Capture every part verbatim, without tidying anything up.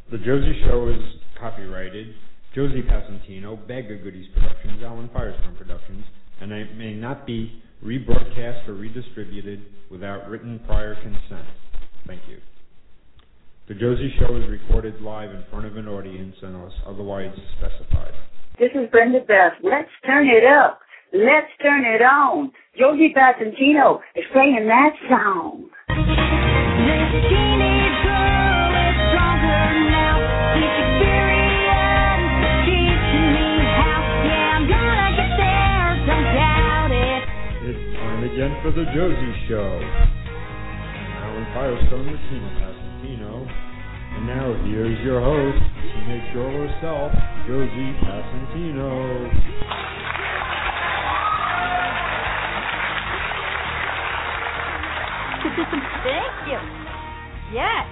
The Josie Show is copyrighted Josie Passantino, Bag of Goodies Productions, Alan Firestone Productions, and it may not be rebroadcast or redistributed without written prior consent. Thank you. The Josie Show is recorded live in front of an audience unless otherwise specified. This is Brenda Beth. Let's turn it up. Let's turn it on. Josie Passantino is playing that song. Again for the Josie Show. Alan Firestone with Tina Passantino. And now here's your host, teenage girl herself, Josie Passantino. Thank you. Yes.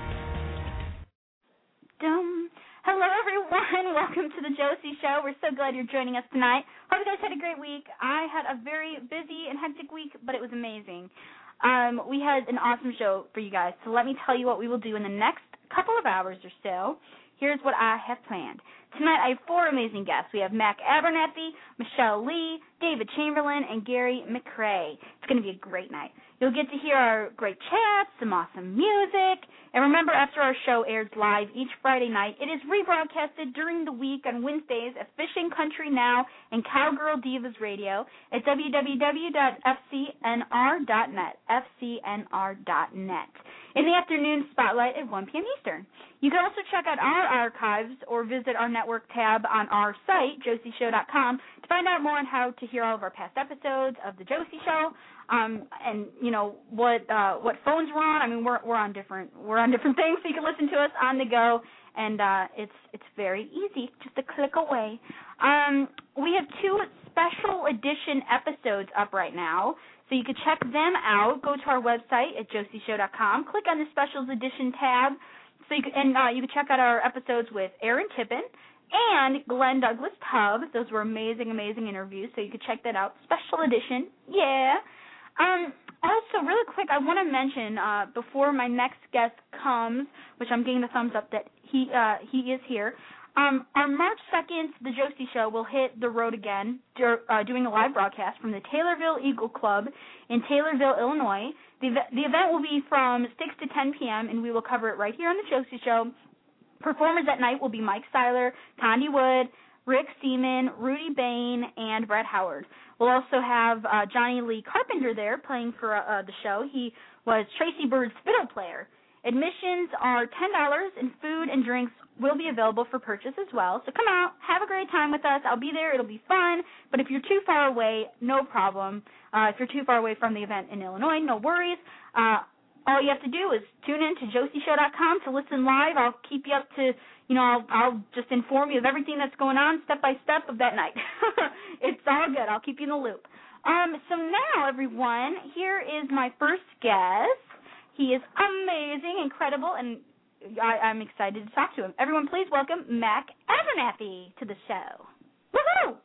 Dum. Hello, everyone. Welcome to the Josie Show. We're so glad you're joining us tonight. Hope you guys had a great week. I had a very busy and hectic week, but it was amazing. Um, we had an awesome show for you guys, so let me tell you what we will do in the next couple of hours or so. Here's what I have planned. Tonight I have four amazing guests. We have Mac Abernathy, Michelle Lee, David Chamberlain, and Gary McRae. It's going to be a great night. You'll get to hear our great chats, some awesome music. And remember, after our show airs live each Friday night, it is rebroadcasted during the week on Wednesdays at Fishing Country Now and Cowgirl Divas Radio at w w w dot f c n r dot net, f c n r dot net. In the afternoon spotlight at one p.m. Eastern. You can also check out our archives or visit our network tab on our site, josie show dot com, to find out more on how to hear all of our past episodes of The Josie Show, um, and, you know, what uh, what phones we're on. I mean, we're we're on different we're on different things, so you can listen to us on the go, and uh, it's it's very easy, just a click away. Um, we have two special edition episodes up right now. So you can check them out. Go to our website at josie show dot com. Click on the Specials Edition tab. So you can, and uh, you can check out our episodes with Aaron Tippin and Glenn Douglas Tubb. Those were amazing, amazing interviews. So you can check that out. Special Edition. Yeah. Um, also, really quick, I want to mention uh, before my next guest comes, which I'm getting the thumbs up that he uh, he is here. Um, on March second, the Josie Show will hit the road again, uh, doing a live broadcast from the Taylorville Eagle Club in Taylorville, Illinois. The, the event will be from six to ten p.m., and we will cover it right here on the Josie Show. Performers that night will be Mike Seiler, Condi Wood, Rick Seaman, Rudy Bain, and Brett Howard. We'll also have uh, Johnny Lee Carpenter there playing for uh, the show. He was Tracy Bird's fiddle player. Admissions are ten dollars, and food and drinks will be available for purchase as well. So come out, have a great time with us. I'll be there. It'll be fun. But if you're too far away, no problem. Uh, if you're too far away from the event in Illinois, no worries. Uh, all you have to do is tune in to josie show dot com to listen live. I'll keep you up to, you know, I'll, I'll just inform you of everything that's going on step by step of that night. It's all good. I'll keep you in the loop. Um, so now, everyone, here is my first guest. He is amazing, incredible, and I, I'm excited to talk to him. Everyone, please welcome Mac Abernathy to the show. Woohoo!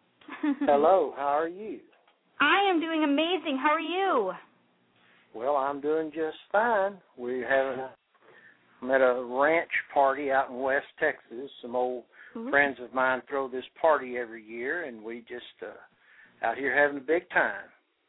Hello, how are you? I am doing amazing. How are you? Well, I'm doing just fine. We're having a, I'm at a ranch party out in West Texas. Some old Ooh. friends of mine throw this party every year, and we just uh, out here having a big time.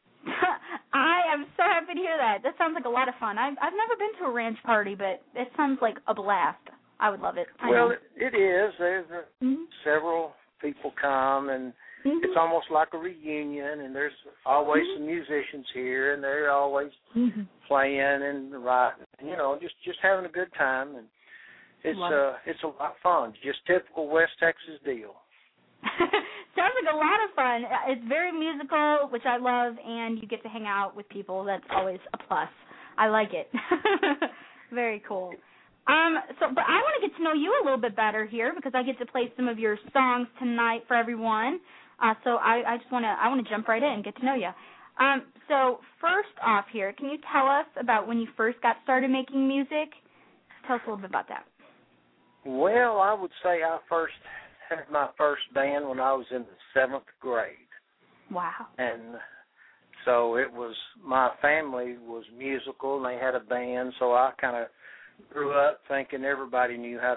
I am so happy to hear that. That sounds like a lot of fun. I've I've never been to a ranch party, but it sounds like a blast. I would love it. I well, it, it is. There's uh, mm-hmm. several people come, and mm-hmm. it's almost like a reunion. And there's always mm-hmm. some musicians here, and they're always mm-hmm. playing and writing. You know, just just having a good time, and it's love uh it. it's a lot of fun. Just typical West Texas deal. Sounds like a lot of fun. It's very musical, which I love, and you get to hang out with people. That's always a plus. I like it. Very cool. Um, so, but I want to get to know you a little bit better here because I get to play some of your songs tonight for everyone. Uh, so I, I just want to I want to jump right in and get to know you. Um, so first off here, can you tell us about when you first got started making music? Tell us a little bit about that. Well, I would say I first had my first band when I was in the seventh grade. Wow. And so it was, my family was musical, and they had a band, so I kind of grew up thinking everybody knew how to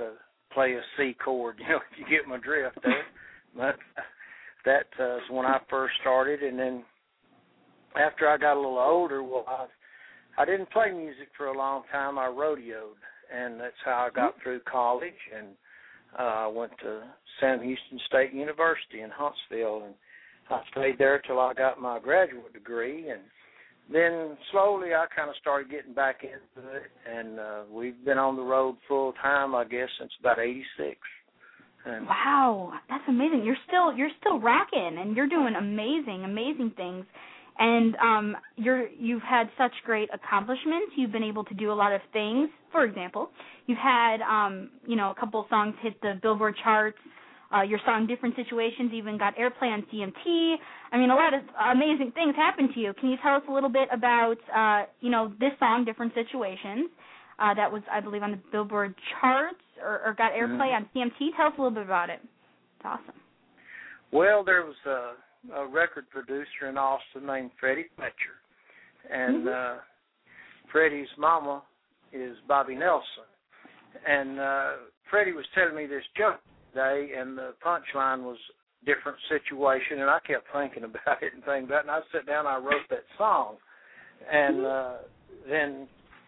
play a C chord, you know, if you get my drift there. But that uh, is when I first started, and then after I got a little older, well, I, I didn't play music for a long time. I rodeoed, and that's how I got through college, and uh, I went to Sam Houston State University in Huntsville, and I stayed there till I got my graduate degree, and then slowly I kind of started getting back into it, and uh, we've been on the road full time, I guess, since about eighty-six. And wow, that's amazing. You're still you're still rocking, and you're doing amazing, amazing things. And um, you're you've had such great accomplishments. You've been able to do a lot of things. For example, you've had um, you know a couple of songs hit the Billboard charts. Uh, your song "Different Situations" even got airplay on C M T. I mean, a lot of amazing things happened to you. Can you tell us a little bit about uh, you know this song "Different Situations"? Uh, that was, I believe, on the Billboard charts or, or got airplay mm-hmm. on C M T. Tell us a little bit about it. It's awesome. Well, there was a, a record producer in Austin named Freddie Fletcher, and mm-hmm. uh, Freddie's mama is Bobby Nelson. And uh, Freddie was telling me this joke today, and the punchline was "different situation," and I kept thinking about it and thinking about it, and I sat down and I wrote that song. And uh, then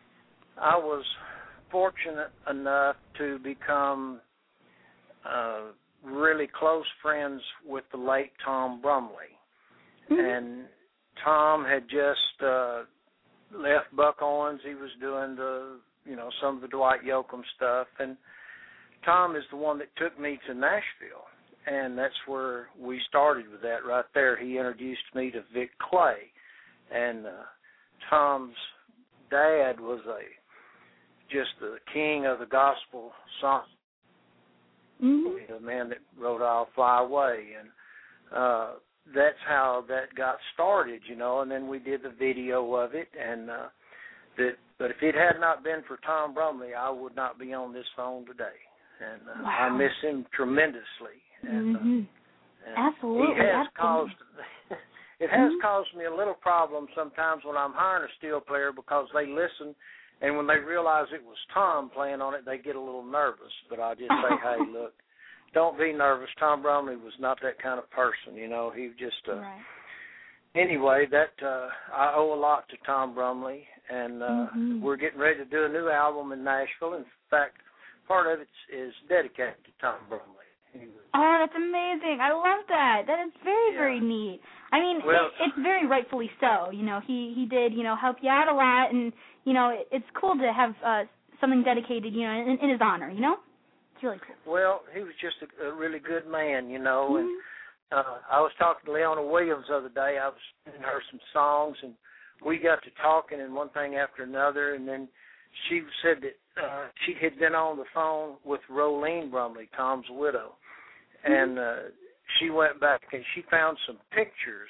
I was fortunate enough to become uh, really close friends with the late Tom Brumley. Mm-hmm. And Tom had just uh, left Buck Owens. He was doing the, you know, some of the Dwight Yoakam stuff. And Tom is the one that took me to Nashville. And that's where we started with that right there. He introduced me to Vic Clay. And uh, Tom's dad was a just the king of the gospel song. Mm-hmm. The man that wrote "I'll Fly Away," and uh, that's how that got started, you know. And then we did the video of it, and uh, that. But if it had not been for Tom Brumley, I would not be on this phone today, and uh, wow. I miss him tremendously. And, mm-hmm. uh, and absolutely, he has absolutely. caused. It has mm-hmm. caused me a little problem sometimes when I'm hiring a steel player because they listen. And when they realize it was Tom playing on it, they get a little nervous. But I just say, hey, look, don't be nervous. Tom Brumley was not that kind of person, you know. He just, uh, right. Anyway, that uh, I owe a lot to Tom Brumley. And uh, mm-hmm. we're getting ready to do a new album in Nashville. In fact, part of it is dedicated to Tom Brumley. Oh, that's amazing. I love that. That is very, yeah. very neat. I mean, well, it, it's very rightfully so. You know, he, he did, you know, help you out a lot, and, you know, it, it's cool to have uh, something dedicated, you know, in, in his honor, you know? It's really cool. Well, he was just a, a really good man, you know, mm-hmm. and uh, I was talking to Leona Williams the other day. I was sending her some songs, and we got to talking, and one thing after another, and then she said that uh, she had been on the phone with Rolene Brumley, Tom's widow, and uh, she went back and she found some pictures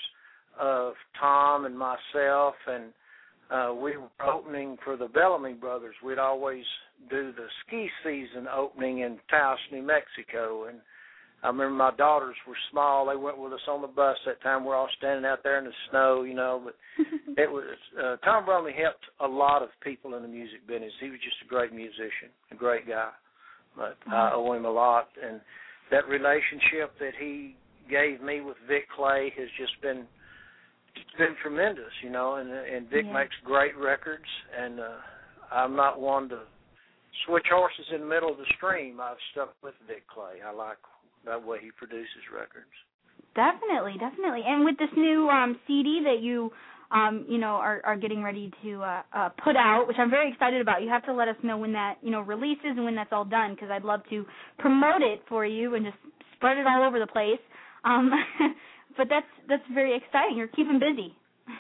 of Tom and myself, and uh, we were opening for the Bellamy Brothers. We'd always do the ski season opening in Taos, New Mexico, and I remember my daughters were small. They went with us on the bus that time. We're all standing out there in the snow, you know, but it was uh, Tom Brumley helped a lot of people in the music business. He was just a great musician, a great guy, but mm-hmm. I owe him a lot, and that relationship that he gave me with Vic Clay has just been it's been tremendous, you know, and and Vic yeah. makes great records, and uh, I'm not one to switch horses in the middle of the stream. I've stuck with Vic Clay. I like that way he produces records. Definitely, definitely. And with this new um, C D that you, um, you know, are, are getting ready to uh, uh, put out, which I'm very excited about, you have to let us know when that, you know, releases and when that's all done, because I'd love to promote it for you and just spread it all over the place. Um, but that's that's very exciting. You're keeping busy.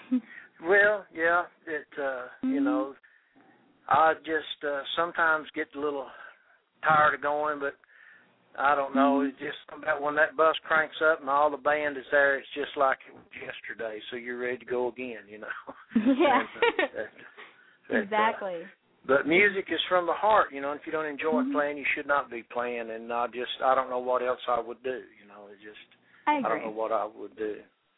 Well, yeah, it, uh, mm-hmm. you know, I just uh, sometimes get a little tired of going, but I don't know. It's just about when that bus cranks up and all the band is there, it's just like it was yesterday, so you're ready to go again, you know. Yeah. that, that, that, exactly. Uh, but music is from the heart, you know, and if you don't enjoy mm-hmm. playing, you should not be playing, and I just, I don't know what else I would do, you know. It's just, I agree. I don't know what I would do.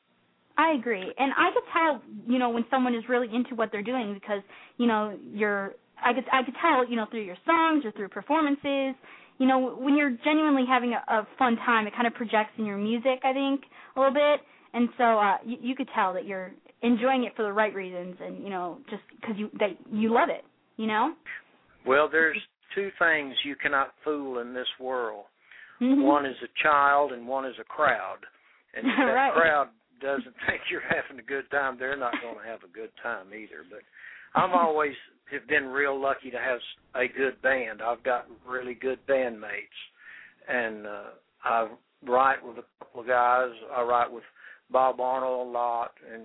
I agree. And I could tell, you know, when someone is really into what they're doing because, you know, you're, I could, I could tell, you know, through your songs or through performances, you know, when you're genuinely having a, a fun time, it kind of projects in your music, I think, a little bit. And so uh, you, you could tell that you're enjoying it for the right reasons, and you know, just because you that you love it, you know. Well, there's two things you cannot fool in this world. Mm-hmm. One is a child, and one is a crowd. And if that right. crowd doesn't think you're having a good time, they're not going to have a good time either. But I'm always have been real lucky to have a good band. I've got really good bandmates, and uh, I write with a couple of guys. I write with Bob Arnold a lot, and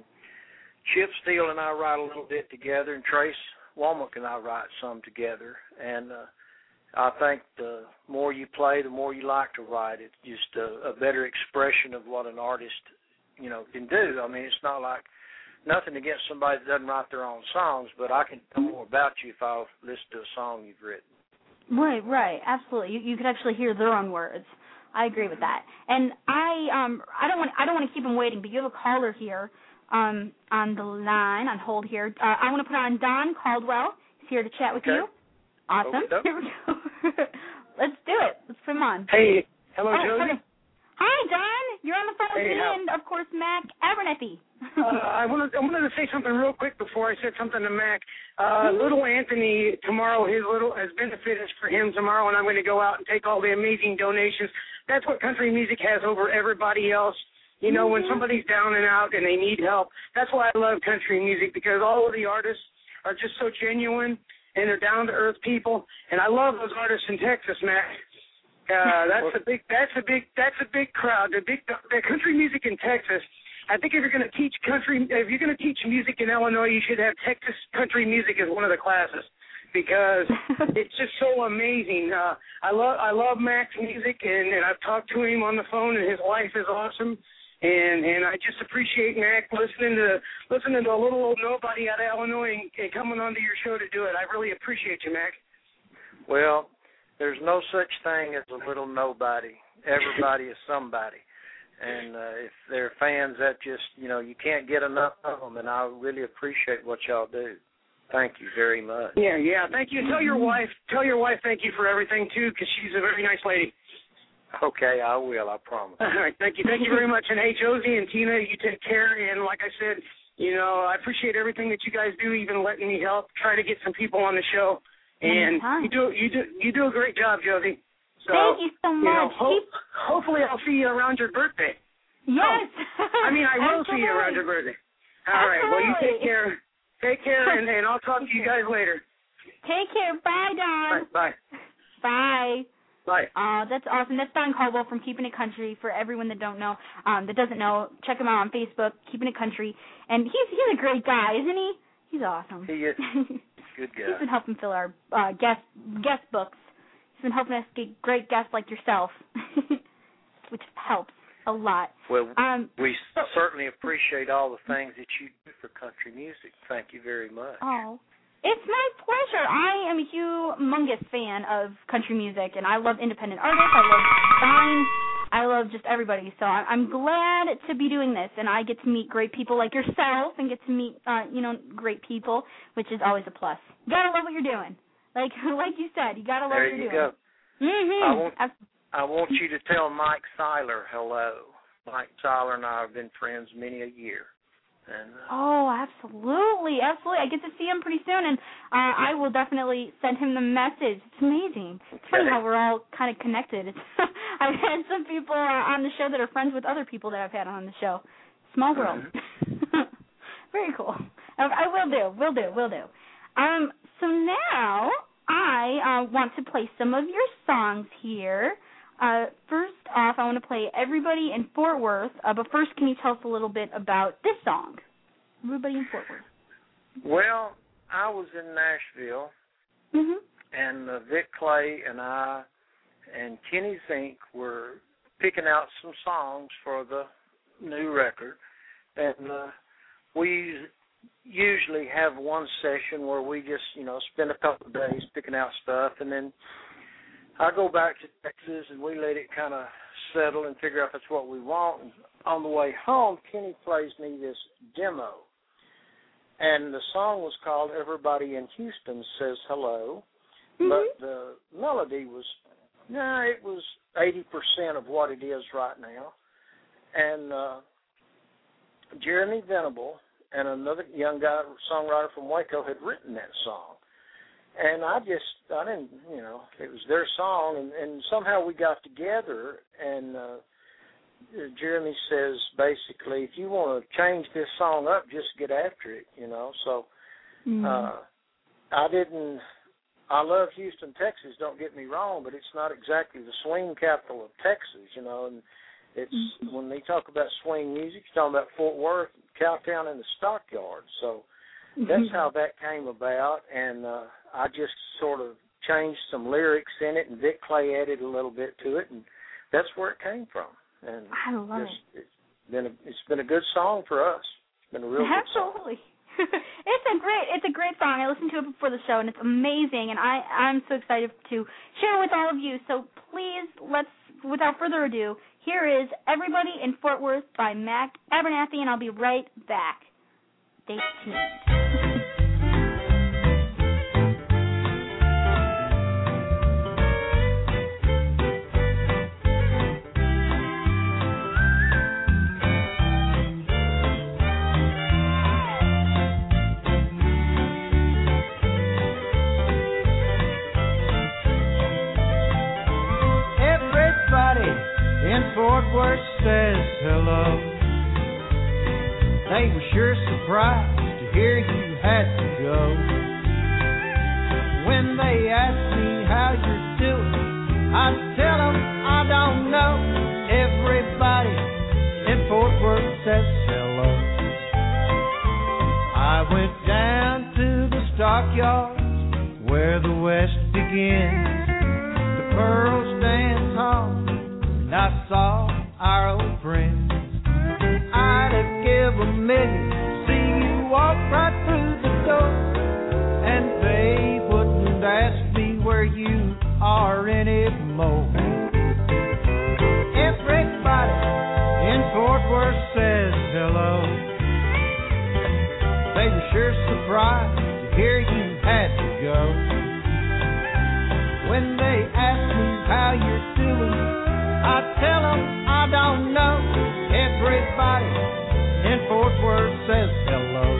Chip Steele and I write a little bit together, and Trace Womack and I write some together. And uh, I think the more you play, the more you like to write. It's just a, a better expression of what an artist, you know, can do. I mean, it's not like nothing against somebody that doesn't write their own songs, but I can tell more about you if I listen to a song you've written. Right, right, absolutely. You, you could actually hear their own words. I agree with that. And I um I don't want I don't want to keep them waiting, but you have a caller here um on the line on hold here. Uh, I want to put on Don Caldwell. He's here to chat with Okay. you. Awesome. Okay. Here we go. Let's do it. Let's put him on. Hey, hello, Oh, Josie. okay. Hi, Don. You're on the phone with Hey, me how- and, of course, Mac Abernethy. Uh, I wanted I wanted to say something real quick before I said something to Mac. Uh, little Anthony tomorrow, his little his benefit is for him tomorrow, and I'm going to go out and take all the amazing donations. That's what country music has over everybody else. You know, when somebody's down and out and they need help, that's why I love country music, because all of the artists are just so genuine and they're down to earth people, and I love those artists in Texas, Mac. Uh, that's a big that's a big that's a big crowd. The big the country music in Texas. I think if you're going to teach country, if you're going to teach music in Illinois, you should have Texas country music as one of the classes, because it's just so amazing. Uh, I love I love Mac's music, and, and I've talked to him on the phone, and his life is awesome. And and I just appreciate Mac listening to listening to a little old nobody out of Illinois and, and coming onto your show to do it. I really appreciate you, Mac. Well, there's no such thing as a little nobody. Everybody is somebody. And uh, if they're fans, that just, you know, you can't get enough of them, and I really appreciate what y'all do. Thank you very much. Yeah, yeah, thank you. Tell your wife, tell your wife thank you for everything, too, because she's a very nice lady. Okay, I will, I promise. All right, thank you. Thank you very much. And, hey, Josie and Tina, you take care. And like I said, you know, I appreciate everything that you guys do, even letting me help try to get some people on the show. And you do you do, you do a great job, Josie. So, Thank you so much. You know, ho- hopefully I'll see you around your birthday. Yes. Oh, I mean, I will see you around your birthday. All right. Well, you take care. Take care, and, and I'll talk to you guys later. Take care. Bye, Don. Bye. Bye. Bye. Uh, that's awesome. That's Don Caldwell from Keeping It Country. For everyone that don't know, um, that doesn't know, check him out on Facebook, Keeping It Country. And he's he's a great guy, isn't he? He's awesome. He is. Good guy. He's been helping fill our uh, guest guest books. He's been helping us get great guests like yourself, which helps a lot. Well, um, we certainly appreciate all the things that you do for country music. Thank you very much. Oh, it's my pleasure. I am a humongous fan of country music, and I love independent artists. I love signs. I love just everybody. So I'm glad to be doing this, and I get to meet great people like yourself and get to meet, uh, you know, great people, which is always a plus. You gotta love what you're doing. Like like you said, you gotta love there what you're you doing. Go. Mm-hmm. I want, I want you to tell Mike Seiler hello. Mike Seiler and I have been friends many a year. And, uh, oh, absolutely, absolutely. I get to see him pretty soon, and uh, I will definitely send him the message. It's amazing. It's funny how we're all kind of connected. It's I've had some people uh, on the show that are friends with other people that I've had on the show. Small world. Very cool. I, I will do, will do, will do. Um, so now I uh, want to play some of your songs here. Uh, first off, I want to play Everybody in Fort Worth. Uh, but first, can you tell us a little bit about this song, Everybody in Fort Worth? Well, I was in Nashville, mm-hmm. and uh, Vic Clay and I and Kenny Zink were picking out some songs for the new record. And uh, we usually have one session where we just, you know, spend a couple of days picking out stuff, and then I go back to Texas and we let it kind of settle and figure out if that's what we want. And on the way home, Kenny plays me this demo, and the song was called Everybody in Houston Says Hello, mm-hmm. but the melody was No, it was eighty percent of what it is right now. And uh, Jeremy Venable and another young guy, songwriter from Waco, had written that song. And I just, I didn't, you know, it was their song, and, and somehow we got together, and uh, Jeremy says, basically, if you want to change this song up, just get after it, you know. So mm-hmm. uh, I didn't, I love Houston, Texas, don't get me wrong, but it's not exactly the swing capital of Texas, you know, and it's, mm-hmm. when they talk about swing music, you're talking about Fort Worth, Cowtown, and the Stockyards. So that's mm-hmm. how that came about, and uh, I just sort of changed some lyrics in it, and Vic Clay added a little bit to it, and that's where it came from. And I love just, it. It's been a, it's been a good song for us. It's been a real Absolutely. good song. it's a great it's a great song. I listened to it before the show, and it's amazing. And I I'm so excited to share it with all of you. So please, let's without further ado, here is "Everybody in Fort Worth" by Mac Abernathy, and I'll be right back. Stay tuned. Fort Worth says hello. They were sure surprised to hear you had to go. When they asked me how you're doing, I tell them I don't know. Everybody in Fort Worth says hello. I went down to the stockyards where the West begins, the Pearls Dance Hall, and I saw our old friends. I'd have give a million to see you walk right through the door, and they wouldn't ask me where you are anymore. Everybody in Fort Worth says hello. They were sure surprised to hear you had to go. When they asked me how you're doing, I tell them I don't know. Everybody in Fort Worth says hello.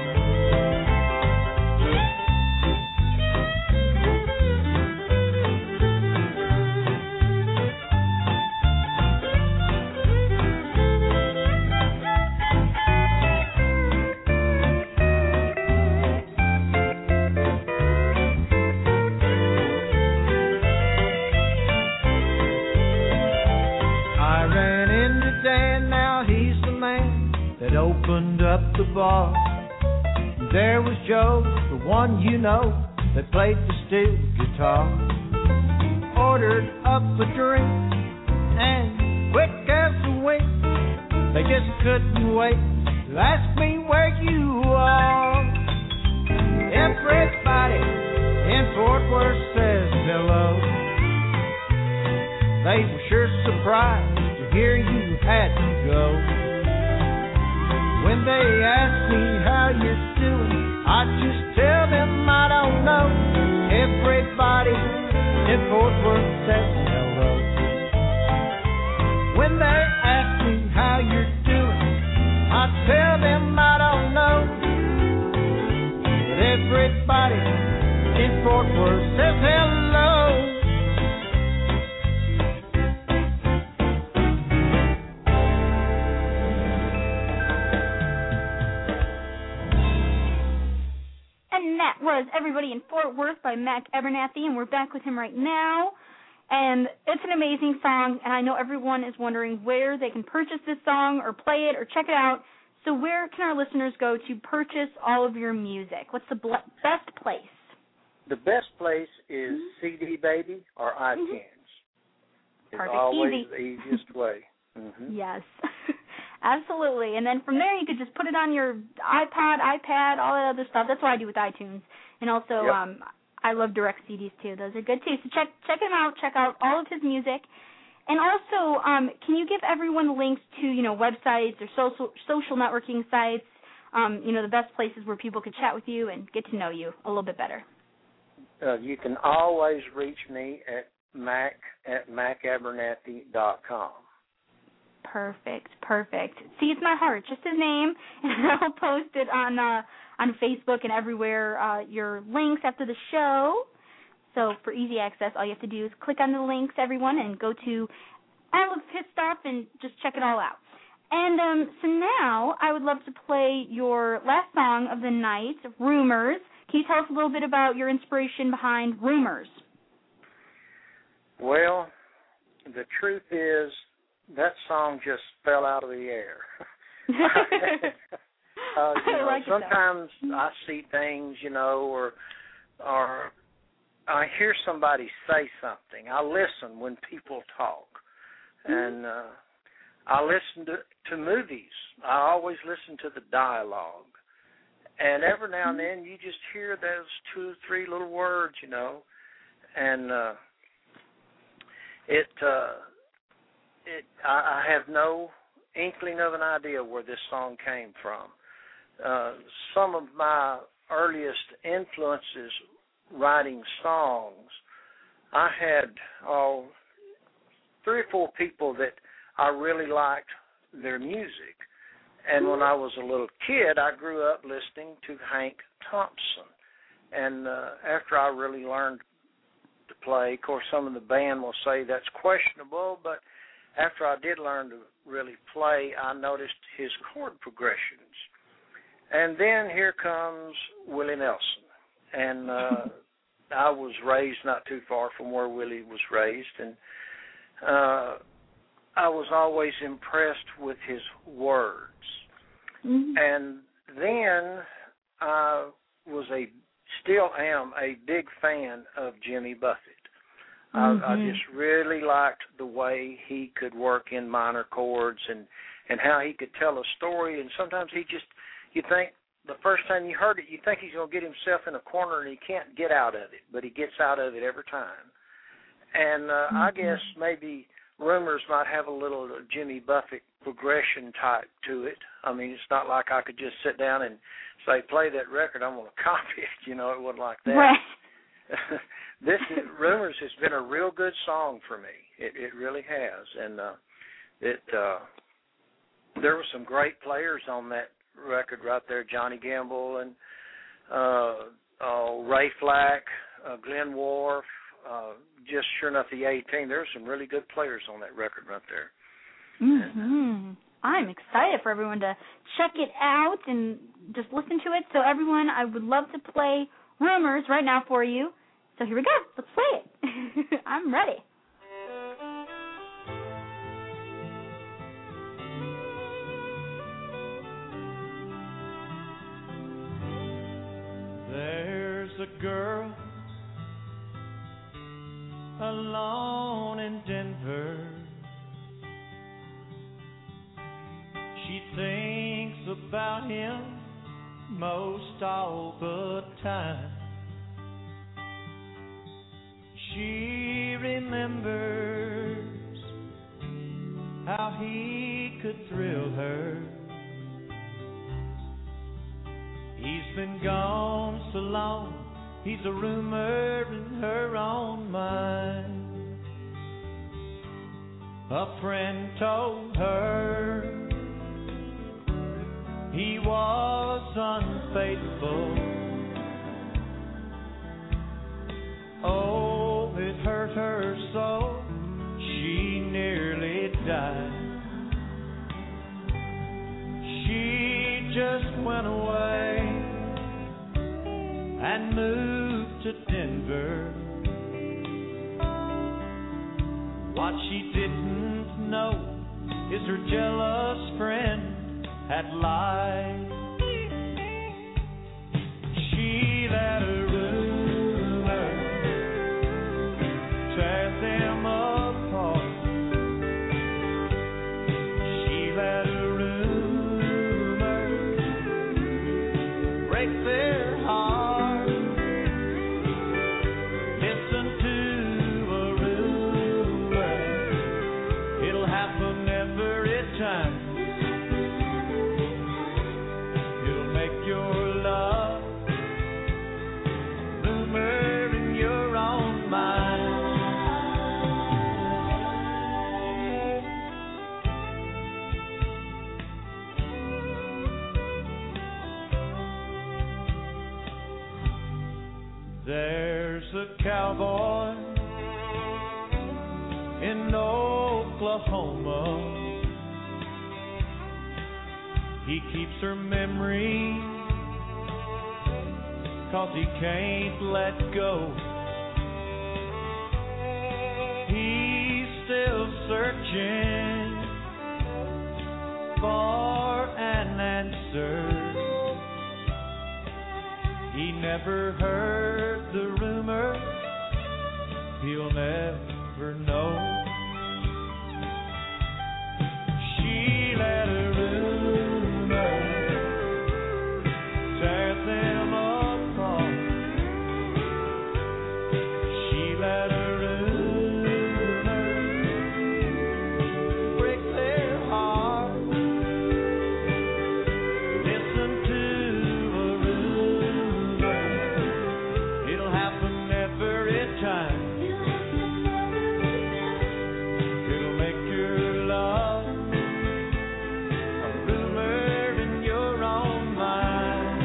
Opened up the bar. There was Joe, the one you know, that played the steel guitar. Ordered up a drink, and quick as a wink, they just couldn't wait to ask me where you are. Everybody in Fort Worth says hello. They were sure surprised to hear you had to go. When they ask me how you're doing, I just tell them I don't know. Everybody in Fort Worth says hello. When they ask me how you're doing, I tell them I don't know. But everybody in Fort Worth says hello. Was Everybody in Fort Worth by Mac Abernathy, and we're back with him right now. And it's an amazing song, and I know everyone is wondering where they can purchase this song or play it or check it out. So where can our listeners go to purchase all of your music? What's the ble- best place? The best place is mm-hmm. C D Baby or iTunes. Mm-hmm. It's Perfect. always Easy. the easiest way. Mm-hmm. Yes. Absolutely. And then from there, you could just put it on your iPod, iPad, all that other stuff. That's what I do with iTunes. And also, yep. um, I love direct C Ds, too. Those are good, too. So check check him out. Check out all of his music. And also, um, can you give everyone links to, you know, websites or social social networking sites, um, you know, the best places where people could chat with you and get to know you a little bit better? Uh, you can always reach me at mac at mac abernathy dot com. Perfect, perfect. See, it's my heart, just his name, and I'll post it on uh, on Facebook and everywhere. Uh, your links after the show. So for easy access, all you have to do is click on the links, everyone, and go to all of his stuff and just check it all out. And um, so now I would love to play your last song of the night, Rumors. Can you tell us a little bit about your inspiration behind Rumors? Well, the truth is that song just fell out of the air. uh, you know, like sometimes I see things, you know, or or I hear somebody say something. I listen when people talk, mm-hmm. and uh, I listen to, to movies. I always listen to the dialogue. And every now and then you just hear those two, three little words, you know, and uh, it, uh, it. I, I have no inkling of an idea where this song came from. Uh, some of my earliest influences writing songs, I had oh, three or four people that I really liked their music. And when I was a little kid, I grew up listening to Hank Thompson. And uh, after I really learned to play, of course, some of the band will say that's questionable, but after I did learn to really play, I noticed his chord progressions. And then here comes Willie Nelson. And uh, I was raised not too far from where Willie was raised, and uh, I was always impressed with his words. Mm-hmm. And then I was a, still am a big fan of Jimmy Buffett. Mm-hmm. I, I just really liked the way he could work in minor chords and, and how he could tell a story. And sometimes he just, you think, the first time you heard it, you think he's going to get himself in a corner and he can't get out of it, but he gets out of it every time. And uh, mm-hmm. I guess maybe Rumors might have a little Jimmy Buffett progression type to it. I mean, it's not like I could just sit down and say, play that record, I'm going to copy it. You know, it wasn't like that. Right. This is, Rumors has been a real good song for me. It, it really has. And uh, it uh, there were some great players on that record right there, Johnny Gamble and uh, uh, Ray Flack, uh, Glenn Worf, uh, just sure enough the A-Team. There were some really good players on that record right there. Mm-hmm. I'm excited for everyone to check it out and just listen to it. So everyone, I would love to play Rumors right now for you. So here we go. Let's play it. I'm ready. There's a girl alone in Denver. She thinks about him most all the time. She remembers how he could thrill her. He's been gone so long, he's a rumor in her own mind. A friend told her he was unfaithful. Oh, it hurt her so, she nearly died. She just went away and moved to Denver. What she didn't know is her jealous friend had lied. She let a rumor tear them apart. She let a rumor break their heart. Listen to a rumor, it'll happen every time. There's a cowboy in Oklahoma. He keeps her memory 'cause he can't let go. He's still searching for an answer. He never heard the rumor, he'll never know. She let a rumor tear them apart. She let a rumor break their heart. Listen to a rumor, it'll happen every time. It'll make your love a rumor in your own mind.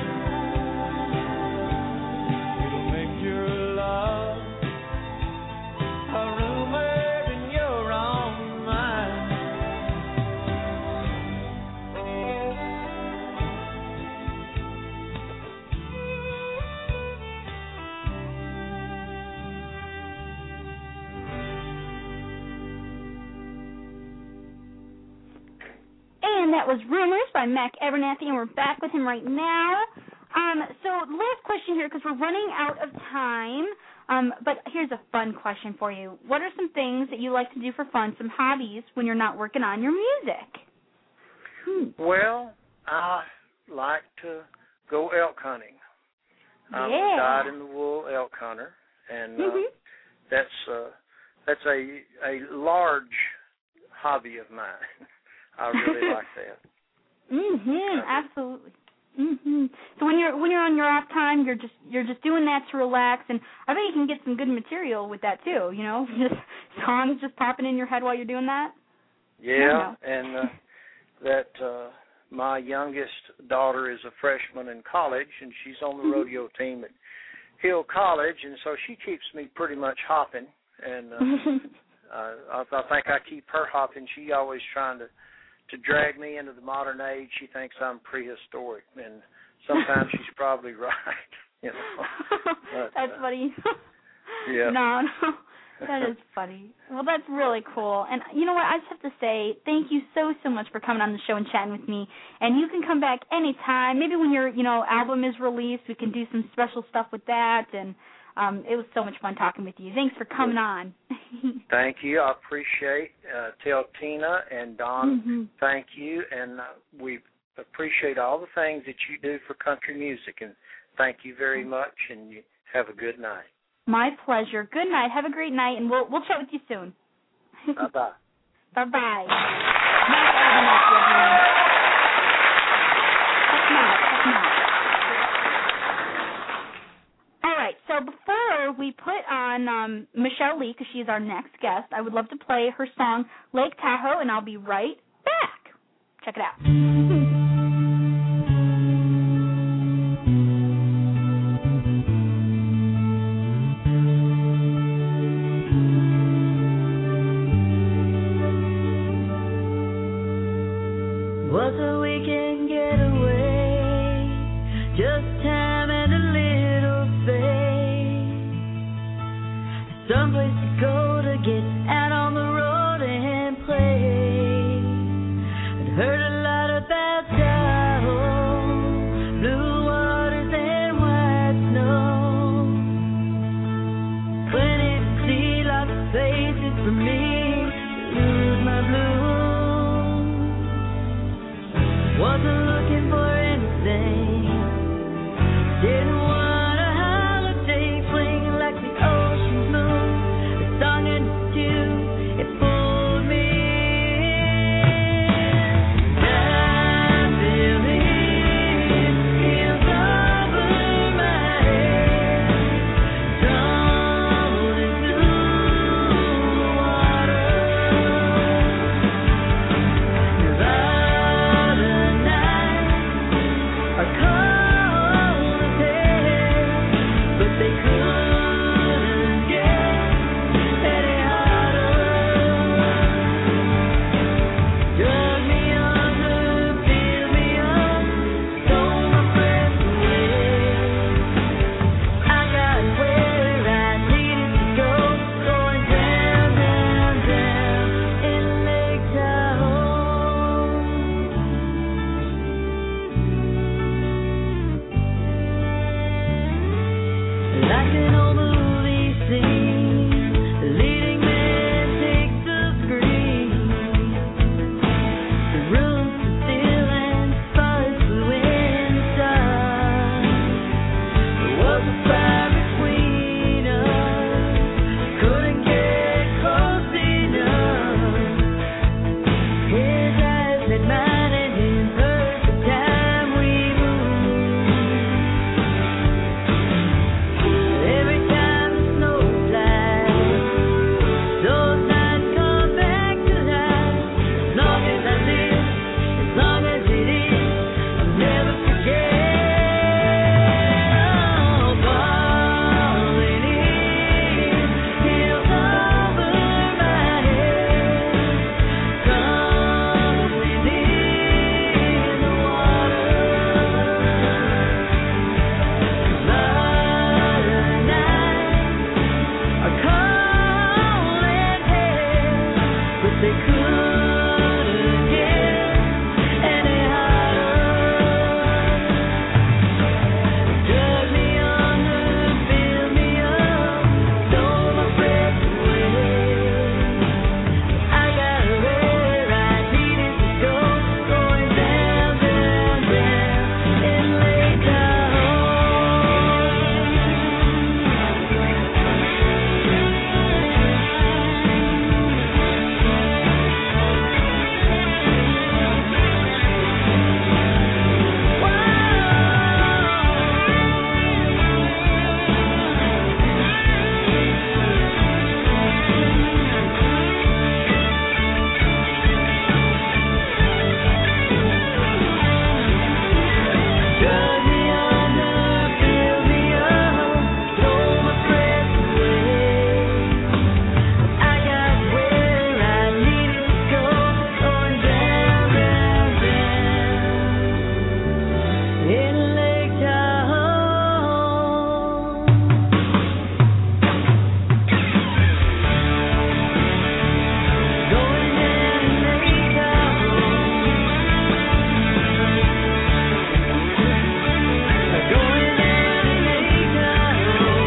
It'll make your love a rumor in your own mind. And that was Rumors by Mac Abernathy, and we're back with him right now. Um, so last question here, because we're running out of time, um, but here's a fun question for you. What are some things that you like to do for fun, some hobbies, when you're not working on your music? Hmm. Well, I like to go elk hunting. I'm Yeah. a dyed-in-the-wool elk hunter, and uh, Mhm. that's uh, that's a a large hobby of mine. I really like that. Mhm. Absolutely. Mhm. So when you're when you're on your off time, you're just you're just doing that to relax, and I bet you can get some good material with that too. You know, just songs just popping in your head while you're doing that. Yeah, and uh, that uh, my youngest daughter is a freshman in college, and she's on the Mhm. rodeo team at Hill College, and so she keeps me pretty much hopping. And uh, uh, I, I think I keep her hopping. She always trying to to drag me into the modern age. She thinks I'm prehistoric, and sometimes she's probably right. You know, but, That's uh, funny. Yeah. No, no, that is funny. Well, that's really cool. And you know what? I just have to say thank you so, so much for coming on the show and chatting with me. And you can come back anytime. Maybe when your, you know, album is released, we can do some special stuff with that. And um, it was so much fun talking with you. Thanks for coming on. Thank you. I appreciate. Uh, tell Tina and Don Mm-hmm. thank you, and uh, we appreciate all the things that you do for country music. And thank you very much. And you have a good night. My pleasure. Good night. Have a great night, and we'll we'll chat with you soon. Bye bye. Bye bye. Mac Abernathy, everyone. Check him out. Check him out. All right. So before we put on um, Michelle Lee, because she's our next guest, I would love to play her song Lake Tahoe, and I'll be right back. Check it out. Was a weekend getaway, just time and a little faith. Someplace to go to get out on the road and play. I'd heard a lot about Tahoe, blue waters and white snow. Plenty to see, lots of places for me to lose my blues. Was they couldn't get any higher. Dug me under, filled me up, stole my breath away. I got where I needed to go, going down, down, down in Lake Tahoe. Dug me under, filled me up, stole my breath away. I got where I needed to go, going down, down, down in Lake Tahoe. Going down in Lake Tahoe. Going down in Lake Tahoe.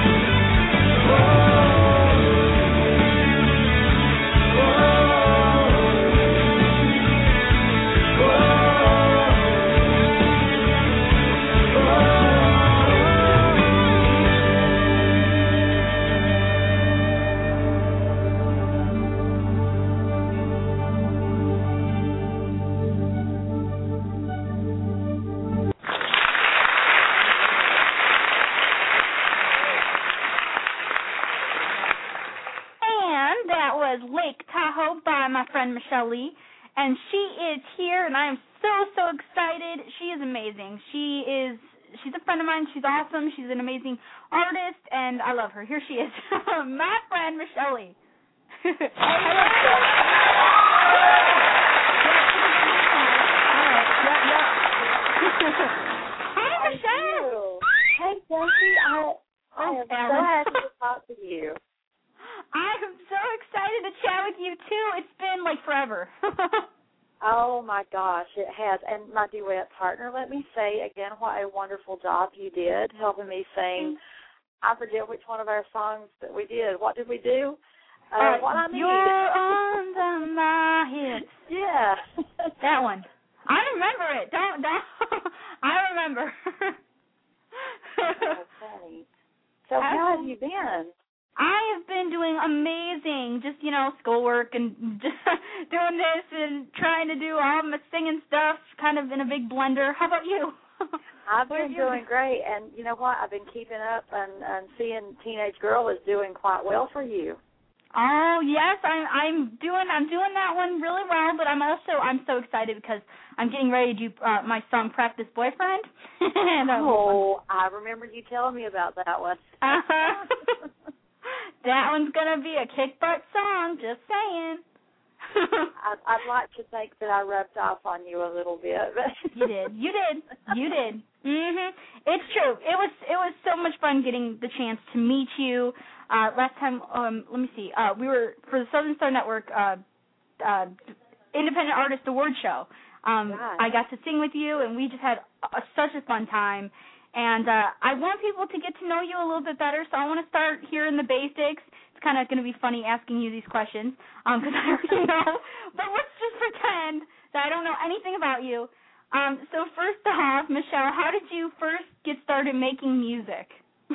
And that was Lake Tahoe by my friend Michelle Lee. And she is here, and I am so, so excited. She is amazing. She is, she's a friend of mine. She's awesome. She's an amazing artist, and I love her. Here she is, my friend Michelle Lee. Hi, Michelle. Hey, Josie, I, I am so happy to talk to you. I am so excited to chat with you, too. It's been, like, forever. Oh, my gosh, it has. And my duet partner, let me say again what a wonderful job you did helping me sing. I forget which one of our songs that we did. What did we do? Uh, Uh, what I need. You're under my hips. Yeah. That one. I remember it. Don't, don't. I remember. That's funny. So how have you been? I have been doing amazing. Just, you know, schoolwork and just doing this and trying to do all my singing stuff kind of in a big blender. How about you? I've been doing great, and you know what? I've been keeping up and, and seeing Teenage Girl is doing quite well for you. Oh yes, I'm I'm doing I'm doing that one really well, but I'm also I'm so excited because I'm getting ready to do uh, my song "Practice Boyfriend." Oh, I remember you telling me about that one. Uh-huh. That one's gonna be a kick butt song. Just saying. I'd, I'd like to think that I rubbed off on you a little bit, but You did, you did, you did. Mhm. It's true. It was it was so much fun getting the chance to meet you. Uh, last time, um, let me see. Uh, we were for the Southern Star Network uh, uh, Independent Artist Award Show. Um, Right. I got to sing with you, and we just had a, such a fun time. And uh, I want people to get to know you a little bit better, so I want to start here in the basics. It's kind of going to be funny asking you these questions because um, I already know. But let's just pretend that I don't know anything about you. Um, so first off, Michelle, how did you first get started making music?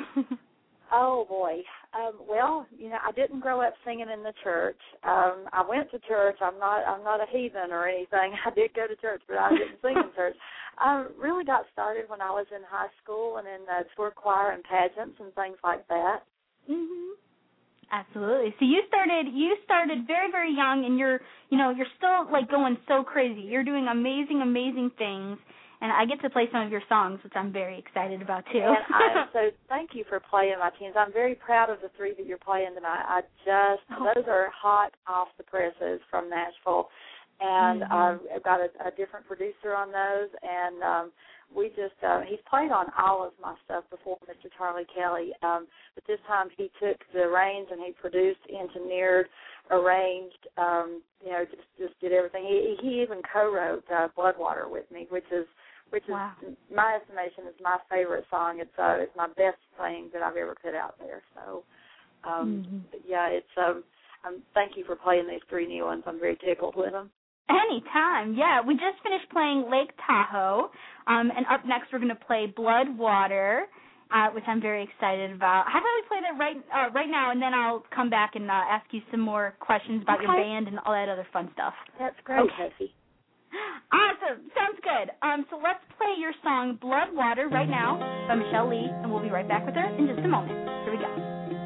oh boy. Um, well, you know, I didn't grow up singing in the church. Um, I went to church. I'm not I'm not a heathen or anything. I did go to church, but I didn't sing in church. I really got started when I was in high school and in the tour choir and pageants and things like that. Mhm. Absolutely. So you started you started very, very young, and you're you know you're still like going so crazy. You're doing amazing, amazing things, and I get to play some of your songs, which I'm very excited about too. And I'm so thank you for playing my tunes. I'm very proud of the three that you're playing tonight. I just Oh. those are hot off the presses from Nashville, and Mhm. uh, I've got a, a different producer on those, and um, we just uh, he's played on all of my stuff before, Mister Charlie Kelly, um, but this time he took the reins and he produced, engineered, arranged, um, you know, just just did everything. He he even co-wrote uh, Bloodwater with me, which is which is Wow. my estimation is my favorite song. It's uh, it's my best thing that I've ever put out there. So, um, Mm-hmm. but yeah, it's um, um, thank you for playing these three new ones. I'm very tickled with them. Anytime, yeah. We just finished playing Lake Tahoe, um, and up next we're going to play Blood Water, uh, which I'm very excited about. How about we play that right uh, right now, and then I'll come back and uh, ask you some more questions about Okay. your band and all that other fun stuff. That's great, Okay. Casey. Awesome. Sounds good. Um, so let's play your song Blood Water right now by Michelle Lee, and we'll be right back with her in just a moment. Here we go.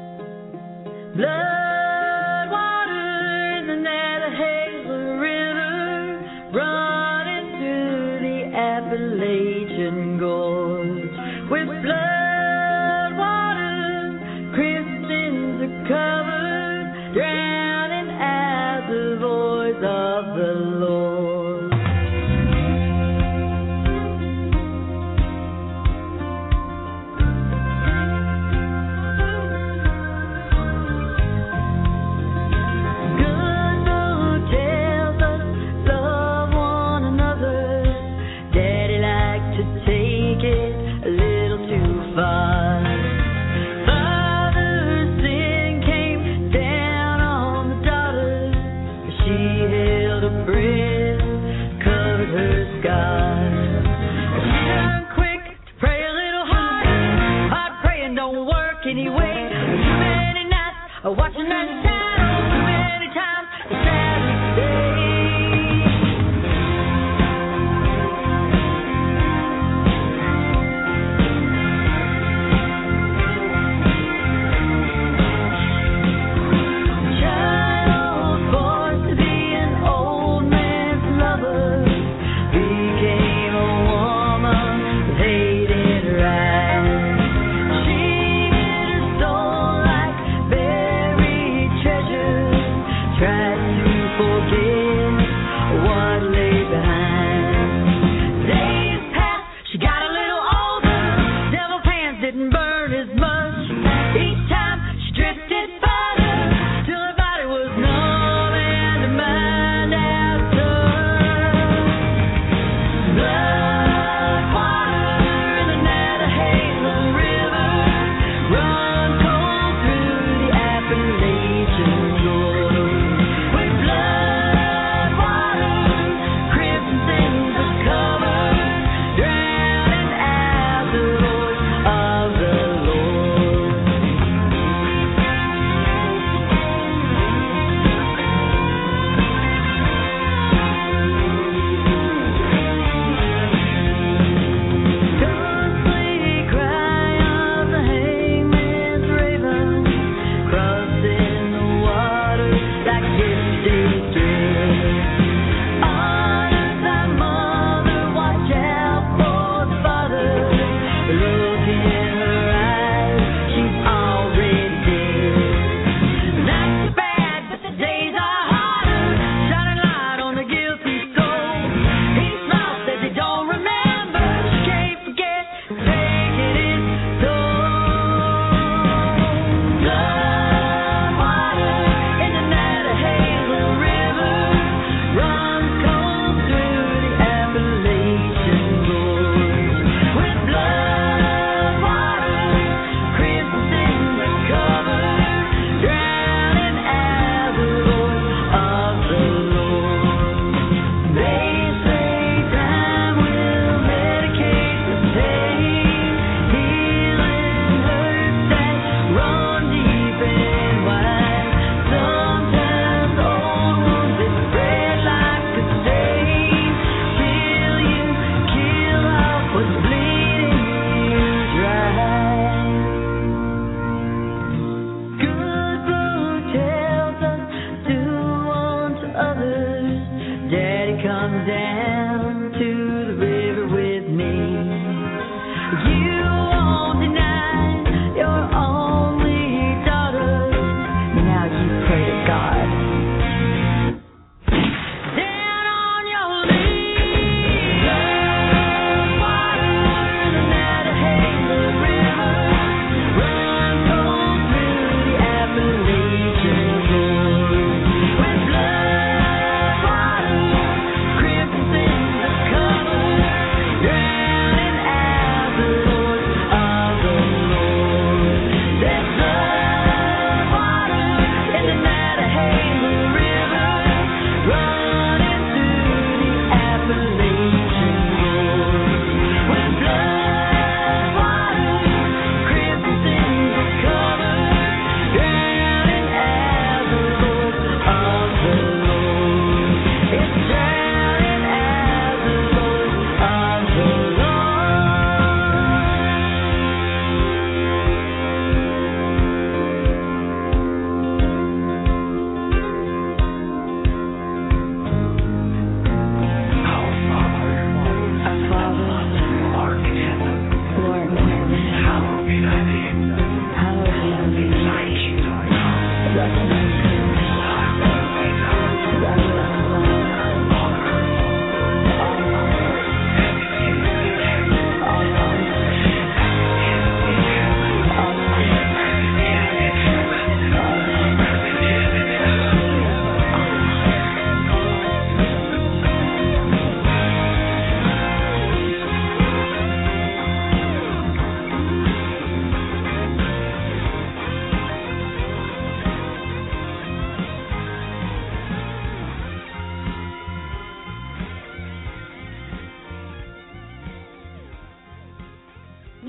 Blood water in the Nantahala River, running through the Appalachian Gorge. With blood water, Christians are covered, drowning out the voice of the Lord. Anyway, too many nights watching that shadow, too many times the saddest day. Child forced to be an old man's lover became a woman with hate in her eyes. Tried to forget what lay behind. Days passed, she got a little older. Devil's hands didn't burn as much. Each time she drifted further, till her body was numb and her mind out touch. Blood water in the Nantahala River, run cold through the Appalachian Gorge.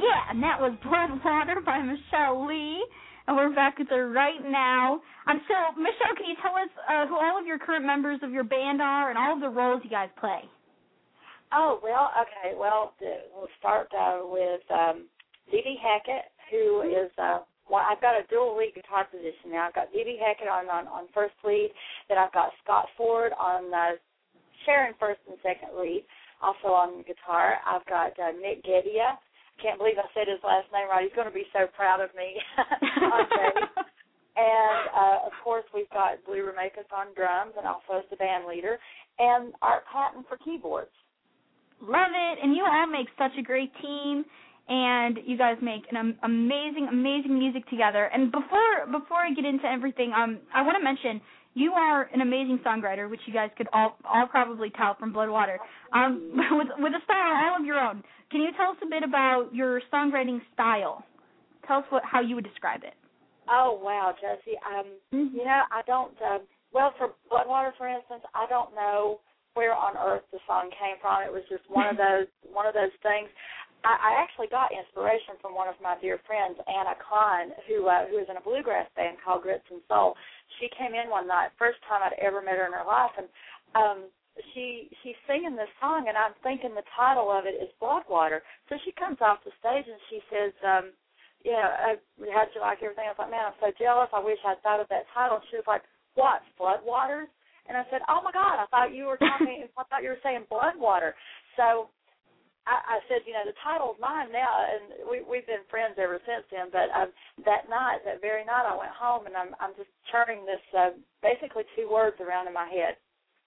Yeah, and that was Blood Water by Michelle Lee. And we're back with her right now. Um, so, Michelle, can you tell us uh, who all of your current members of your band are and all of the roles you guys play? Oh, well, okay. Well, the, we'll start uh, with um, Dee Dee Hackett, who is, uh, well, I've got a dual lead guitar position now. I've got Dee Dee Hackett on, on, on first lead. Then I've got Scott Ford on uh, sharing first and second lead, also on guitar. I've got uh, Nick Gedia. Can't believe I said his last name right. He's going to be so proud of me on bass. And, uh, of course, we've got Blue Remakis on drums and also as the band leader, and Art Patton for keyboards. Love it. And you all make such a great team, and you guys make an um, amazing, amazing music together. And before before I get into everything, um, I want to mention you are an amazing songwriter, which you guys could all all probably tell from Blood Water, um, with, with a style all of your own. Can you tell us a bit about your songwriting style? Tell us what how you would describe it. Oh, wow, Josie. Um, mm-hmm. You know, I don't, uh, well, for Blood Water, for instance, I don't know where on earth the song came from. It was just one of those one of those things. I, I actually got inspiration from one of my dear friends, Anna Klein, who uh, who is in a bluegrass band called Grits and Soul. She came in one night, first time I'd ever met her in her life, and um, she she's singing this song, and I'm thinking the title of it is Blood Water. So she comes off the stage and she says, um, you know, uh, how'd you like everything? I was like, man, I'm so jealous. I wish I'd thought of that title. And she was like, what, Blood Waters? And I said, oh, my God, I thought you were talking, I thought you were saying Blood Water. So I, I said, you know, the title's mine now, and we, we've been friends ever since then. But um, that night, that very night, I went home, and I'm, I'm just churning this uh, basically two words around in my head.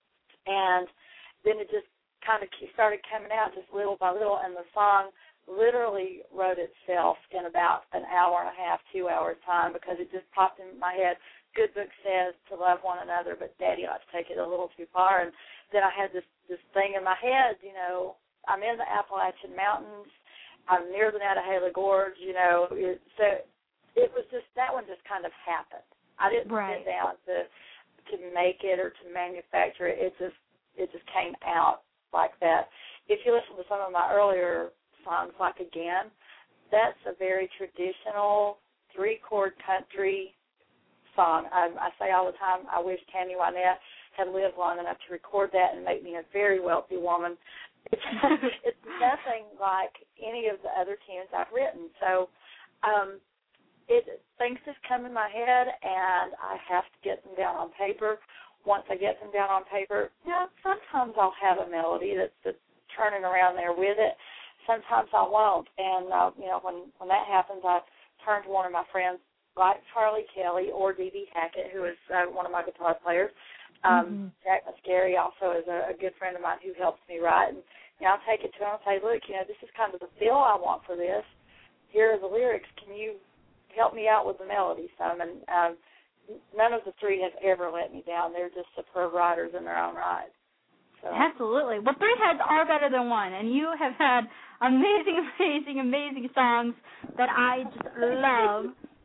And then it just kind of started coming out just little by little, and the song literally wrote itself in about an hour and a half, two hours time, because it just popped in my head. Good book says to love one another, but Daddy ought to take it a little too far. And then I had this, this thing in my head, you know, I'm in the Appalachian Mountains, I'm near the Nantahala Gorge, you know, it, so it was just, that one just kind of happened. I didn't right. sit down to to make it or to manufacture it. It just, it just came out like that. If you listen to some of my earlier songs, like Again, that's a very traditional three-chord country song. I, I say all the time, I wish Tammy Wynette had lived long enough to record that and make me a very wealthy woman. It's, it's nothing like any of the other tunes I've written. So um, it things just come in my head, and I have to get them down on paper. Once I get them down on paper, you know, sometimes I'll have a melody that's, that's turning around there with it. Sometimes I won't, and, uh, you know, when, when that happens, I turn to one of my friends, like Charlie Kelly or Dee Dee Hackett, who is uh, one of my guitar players. Um, mm-hmm. Jack Mascari also is a, a good friend of mine who helps me write. And, you know, I'll take it to him and say, look, you know, this is kind of the feel I want for this. Here are the lyrics. Can you help me out with the melody some? And um, none of the three have ever let me down. They're just superb writers in their own right. So. Absolutely. Well, three heads are better than one, and you have had amazing, amazing, amazing songs that I just love.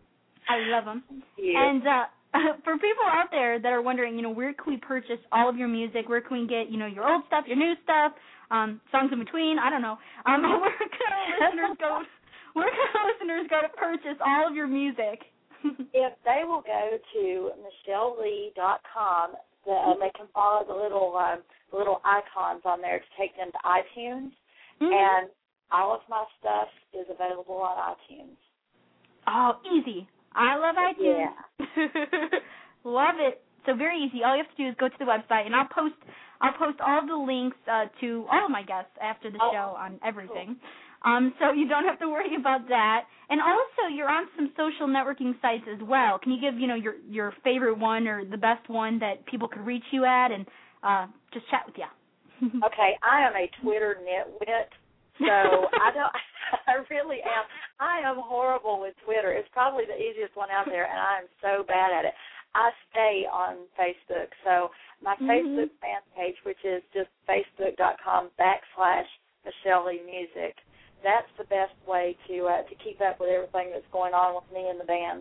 I love them. Yeah. And uh, for people out there that are wondering, you know, where can we purchase all of your music? Where can we get, you know, your old stuff, your new stuff, um, songs in between? I don't know. Um, where can our listeners go? Where can our listeners go to purchase all of your music? If they will go to michelle lee dot com, the, uh, they can follow the little um, the little icons on there to take them to iTunes, mm-hmm. and all of my stuff is available on iTunes. Oh, easy. I love iTunes. Yeah. Love it. So very easy. All you have to do is go to the website, and I'll post I'll post all the links uh, to all of my guests after the oh, show on everything. Cool. Um, so you don't have to worry about that. And also, you're on some social networking sites as well. Can you give, you know, your your favorite one or the best one that people could reach you at and uh, just chat with you? Okay, I am a Twitter nitwit, so I don't. I really am. I am horrible with Twitter. It's probably the easiest one out there, and I am so bad at it. I stay on Facebook, so my mm-hmm. Facebook fan page, which is just facebook dot com backslash Michelle Lee Music. That's the best way to uh, to keep up with everything that's going on with me and the band.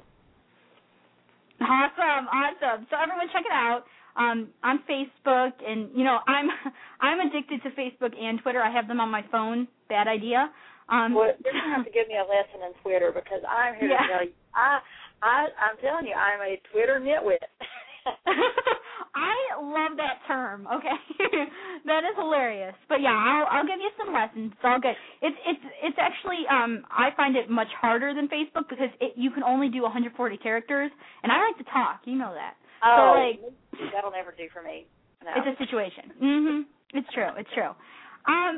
Awesome, awesome. So everyone, check it out um, on Facebook, and you know I'm I'm addicted to Facebook and Twitter. I have them on my phone. Bad idea. Um, well, you're gonna have to give me a lesson in Twitter because I'm here Yeah. to tell you. I, I, I'm telling you, I'm a Twitter nitwit. I love that term. Okay, that is hilarious. But yeah, I'll I'll give you some lessons. It's all good. It's it's it's actually um I find it much harder than Facebook because it, you can only do one hundred forty characters, and I like to talk. You know that. Oh, so like that'll never do for me. No. It's a situation. Mhm. It's true. It's true. Um.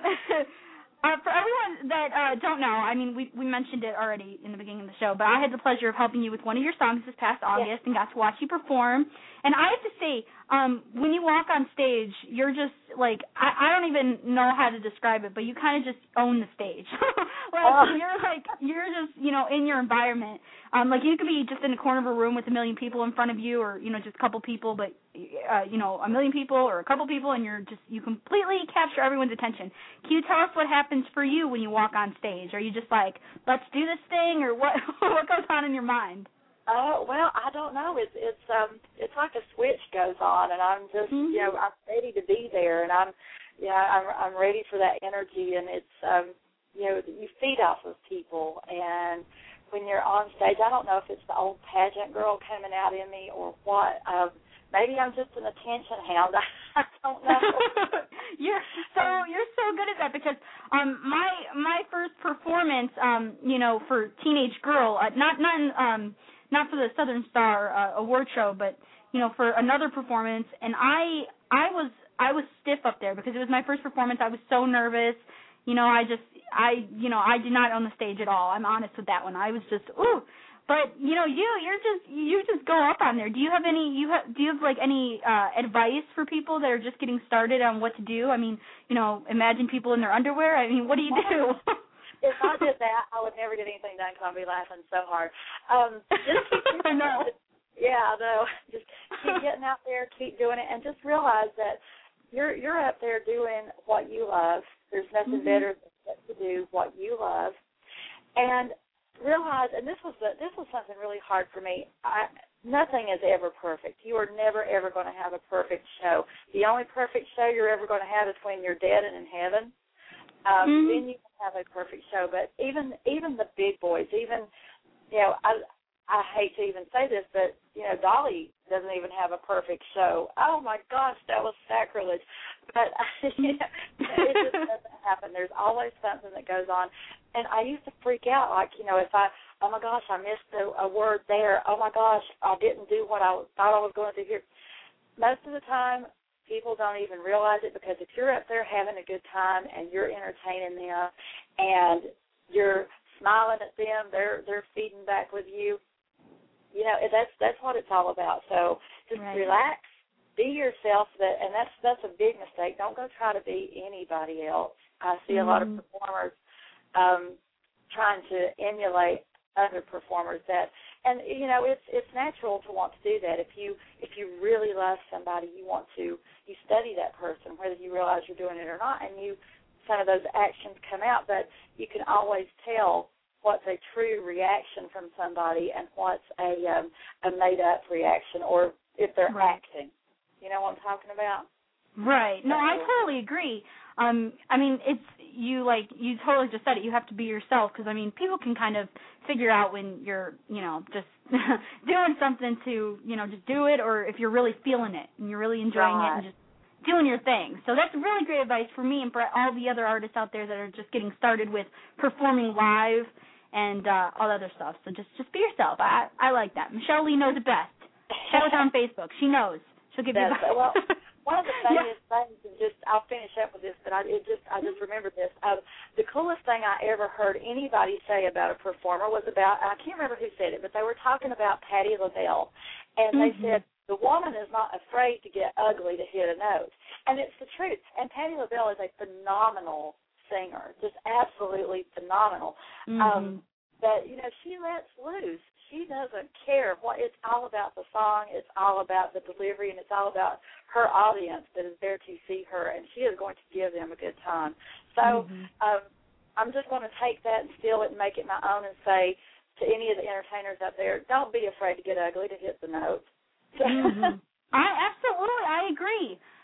Uh, for everyone that uh, don't know, I mean, we we mentioned it already in the beginning of the show, but I had the pleasure of helping you with one of your songs this past August yes. and got to watch you perform. And I have to say, um, when you walk on stage, you're just, like, I, I don't even know how to describe it, but you kind of just own the stage. like, oh. You're, like, you're just, you know, in your environment. Um, like, you could be just in a corner of a room with a million people in front of you or, you know, just a couple people, but, uh, you know, a million people or a couple people, and you're just, you completely capture everyone's attention. Can you tell us what happens for you when you walk on stage? Are you just like, let's do this thing, or what what goes on in your mind? Oh, well, I don't know. It's it's um it's like a switch goes on, and I'm just mm-hmm. you know I'm ready to be there, and I'm yeah I'm I'm ready for that energy, and it's um you know you feed off of people, and when you're on stage, I don't know if it's the old pageant girl coming out in me or what. Um, maybe I'm just an attention hound. I don't know. you're so you're so good at that because um my my first performance um you know for Teenage Girl uh, not not in, um not for the Southern Star uh, award show, but you know for another performance, and I I was I was stiff up there because it was my first performance. I was so nervous. You know, I just I you know I did not own the stage at all. I'm honest with that one. I was just ooh. But you know, you you're just you just go up on there. Do you have any you have do you have like any uh, advice for people that are just getting started on what to do? I mean, you know, imagine people in their underwear. I mean, what do you do? If I did that, I would never get anything done because I'd be laughing so hard. Um, just keep I know. Yeah, no. Just keep getting out there, keep doing it, and just realize that you're you're up there doing what you love. There's nothing mm-hmm. better than to do what you love, and realize. And this was the, this was something really hard for me. I, nothing is ever perfect. You are never ever going to have a perfect show. The only perfect show you're ever going to have is when you're dead and in heaven. Um, mm-hmm. Then you can have a perfect show. But even even the big boys, even, you know, I I hate to even say this, but, you know, Dolly doesn't even have a perfect show. Oh, my gosh, that was sacrilege. But you know, it just doesn't happen. There's always something that goes on. And I used to freak out, like, you know, if I, oh, my gosh, I missed a, a word there. Oh, my gosh, I didn't do what I thought I was going to do here. Most of the time, people don't even realize it because if you're up there having a good time and you're entertaining them and you're smiling at them, they're they're feeding back with you. You know, that's that's what it's all about. So just right. relax, be yourself. That and that's that's a big mistake. Don't go try to be anybody else. I see mm-hmm. a lot of performers um, trying to emulate other performers that, and you know, it's it's natural to want to do that. If you if you really love somebody, you want to you study that person, whether you realize you're doing it or not, and you some of those actions come out. But you can always tell what's a true reaction from somebody and what's a um, a made-up reaction, or if they're right. acting. You know what I'm talking about? Right. No, I totally agree. Um, I mean, it's you like you totally just said it. You have to be yourself because I mean, people can kind of figure out when you're, you know, just doing something to, you know, just do it, or if you're really feeling it and you're really enjoying right. it and just doing your thing. So that's really great advice for me and for all the other artists out there that are just getting started with performing live and uh, all other stuff. So just, just be yourself. I I like that. Michelle Lee knows it best. Shout out on Facebook. She knows. She'll give That's, you advice. Well, one of the funniest yeah. things, and just I'll finish up with this, but I it just I just remembered this. Uh, the coolest thing I ever heard anybody say about a performer was about, I can't remember who said it, but they were talking about Patti LaBelle, and mm-hmm. they said the woman is not afraid to get ugly to hit a note, and it's the truth. And Patti LaBelle is a phenomenal singer, just absolutely phenomenal. Mm-hmm. Um, but you know, she lets loose. She doesn't care what. It's all about the song. It's all about the delivery, and it's all about her audience that is there to see her, and she is going to give them a good time. So mm-hmm. um, I'm just going to take that and steal it and make it my own and say to any of the entertainers out there, don't be afraid to get ugly to hit the note. mm-hmm. I absolutely, I agree.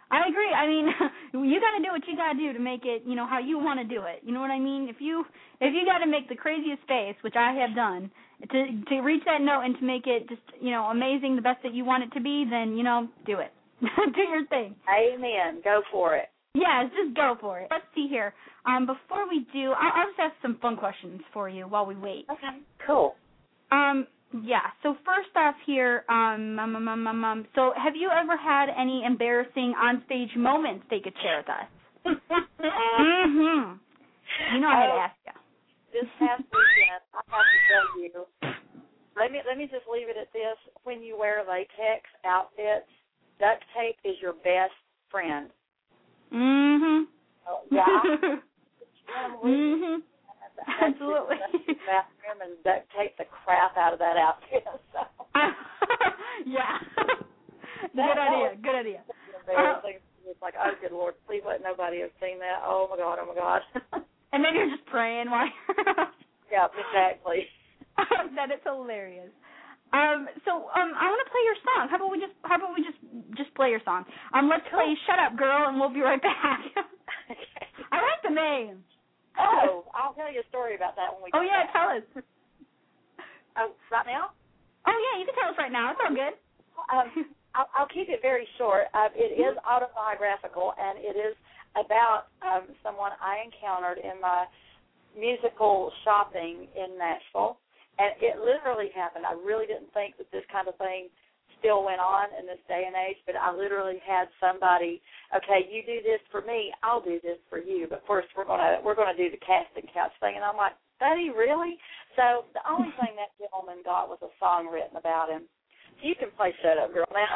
I agree. I mean, you got to do what you got to do to make it, you know, how you want to do it. You know what I mean? If you if you got to make the craziest face, which I have done, to to reach that note and to make it just, you know, amazing, the best that you want it to be, then, you know, do it. Do your thing. Amen. Go for it. Yeah, just go for it. Let's see here. Um, before we do, I'll, I'll just ask some fun questions for you while we wait. Okay. Cool. Um. Yeah, so first off here, um, um, um, um, um, um, so have you ever had any embarrassing onstage moments they could share with us? mm-hmm. You know I had to ask you. This past weekend, I have to tell you, let me, let me just leave it at this. When you wear latex outfits, duct tape is your best friend. Mm-hmm. Oh, yeah. mm-hmm. Absolutely. Bathroom and duct tape the crap out of that outfit. So. Yeah. Good idea. Good idea. Embarrassing. It's like, oh, good Lord, please let nobody have seen that. Oh my God, oh my God. And then you're just praying while. Yeah, exactly. That is hilarious. Um, so um, I want to play your song. How about we just How about we just just play your song? Um, let's play "Shut Up, Girl," and we'll be right back. Okay. I like the name. Oh, I'll tell you a story about that when we. Oh yeah, back. tell us. Oh, right now? Oh yeah, you can tell us right now. It's all good. Um, I'll, I'll keep it very short. Uh, it is autobiographical, and it is about um, someone I encountered in my musical shopping in Nashville, and it literally happened. I really didn't think that this kind of thing still went on in this day and age, but I literally had somebody, okay, you do this for me, I'll do this for you, but first we're gonna we're gonna do the casting couch thing, and I'm like, buddy, really? So the only thing that gentleman got was a song written about him. So you can play "Shut Up, Girl" now.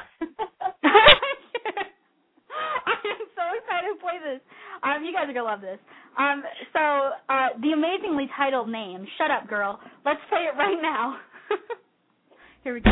I am so excited to play this. Um, you guys are gonna love this. Um, so uh, the amazingly titled name, "Shut Up, Girl." Let's play it right now. Here we go.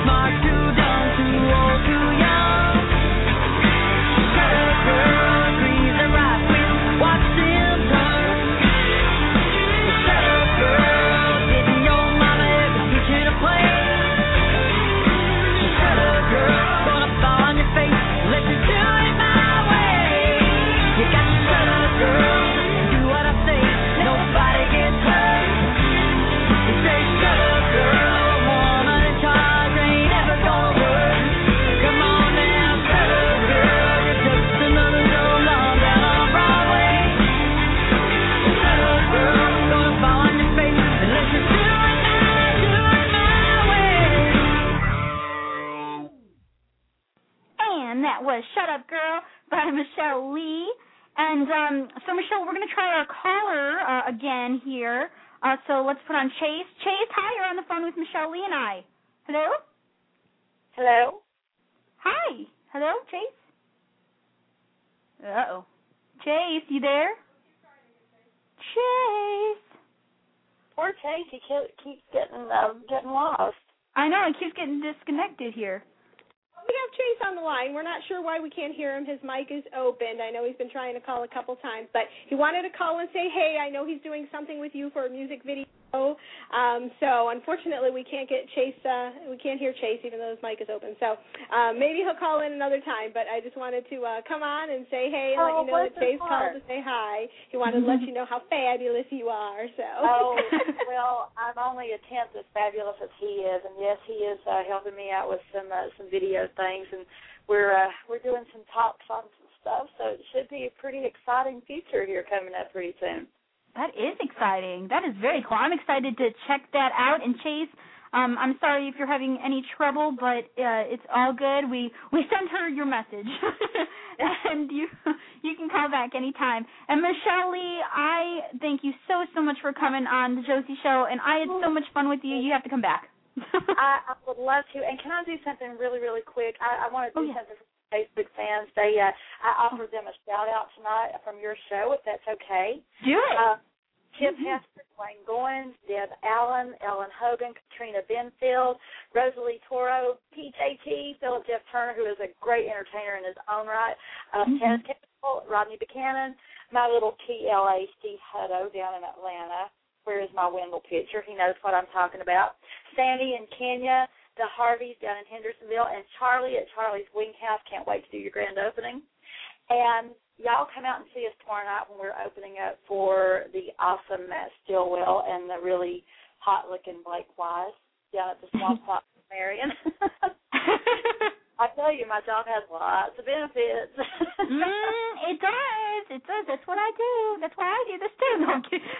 Shut up, girl, Michelle Lee. And um, so, Michelle, we're going to try our caller uh, again here. Uh, so let's put on Chase. Chase, hi, you're on the phone with Michelle Lee and I. Hello? Hello? Hi. Hello, Chase? Uh-oh. Chase, you there? Chase. Poor Chase, he ke- keeps getting um, getting lost. I know, he keeps getting disconnected here. We have Chase on the line. We're not sure why we can't hear him. His mic is opened. I know he's been trying to call a couple times, but he wanted to call and say, hey, I know he's doing something with you for a music video. Um, so unfortunately, we can't get Chase. Uh, we can't hear Chase, even though his mic is open. So um, maybe he'll call in another time. But I just wanted to uh, come on and say hey and oh, let you know that Chase part? called to say hi. He wanted to let you know how fabulous you are. So. Oh well, I'm only a tenth as fabulous as he is, and yes, he is uh, helping me out with some uh, some video things, and we're uh, we're doing some talks on some stuff. So it should be a pretty exciting future here coming up pretty soon. That is exciting. That is very cool. I'm excited to check that out. And Chase, um, I'm sorry if you're having any trouble, but uh, it's all good. We we sent her your message, and you you can call back anytime. And Michelle Lee, I thank you so so much for coming on the Josie Show, and I had so much fun with you. You have to come back. I, I would love to. And can I do something really really quick? I, I want to do oh, yeah. something for Facebook fans. They uh, I offered them a shout out tonight from your show, if that's okay. Do it. Uh, Chip mm-hmm. Hester, Dwayne Goins, Deb Allen, Ellen Hogan, Katrina Benfield, Rosalie Toro, P J T, Philip Jeff Turner, who is a great entertainer in his own right, uh, mm-hmm. Kenneth Campbell, Rodney Buchanan, my little T L A, Steve Hutto down in Atlanta. Where is my Wendell picture? He knows what I'm talking about. Sandy in Kenya, the Harveys down in Hendersonville, and Charlie at Charlie's Wing House. Can't wait to do your grand opening. And y'all come out and see us tomorrow night when we're opening up for the awesome Matt Stillwell and the really hot-looking Blake Wise down at the Small Plot Marion. I tell you, my job has lots of benefits. mm, it does. It does. That's what I do. That's why I do this too. No, I'm kidding.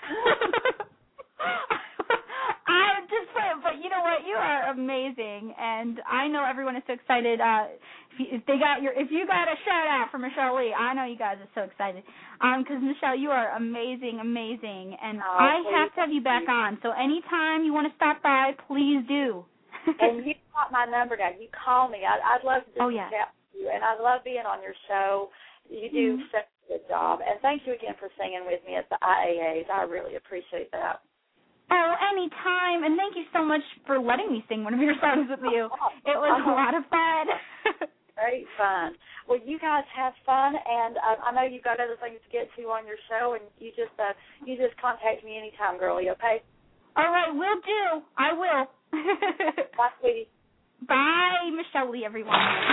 I'm just saying, but you know what? You are amazing, and I know everyone is so excited. Uh, if, you, if they got your, if you got a shout out for Michelle Lee, I know you guys are so excited. Um, because Michelle, you are amazing, amazing, and oh, I have to have you back on. So anytime you want to stop by, please do. And you got my number now. You call me. I'd, I'd love to just oh, yeah. chat with you, and I love being on your show. You do mm-hmm. such a good job, and thank you again for singing with me at the I A As. I really appreciate that. Oh, anytime, and thank you so much for letting me sing one of your songs with you. It was a lot of fun. Great fun. Well, you guys have fun, and uh, I know you've got other things to get to on your show, and you just uh, you just contact me anytime, girlie, okay? All right, will do. I will. Bye, sweetie. Bye, Michelle Lee, everyone.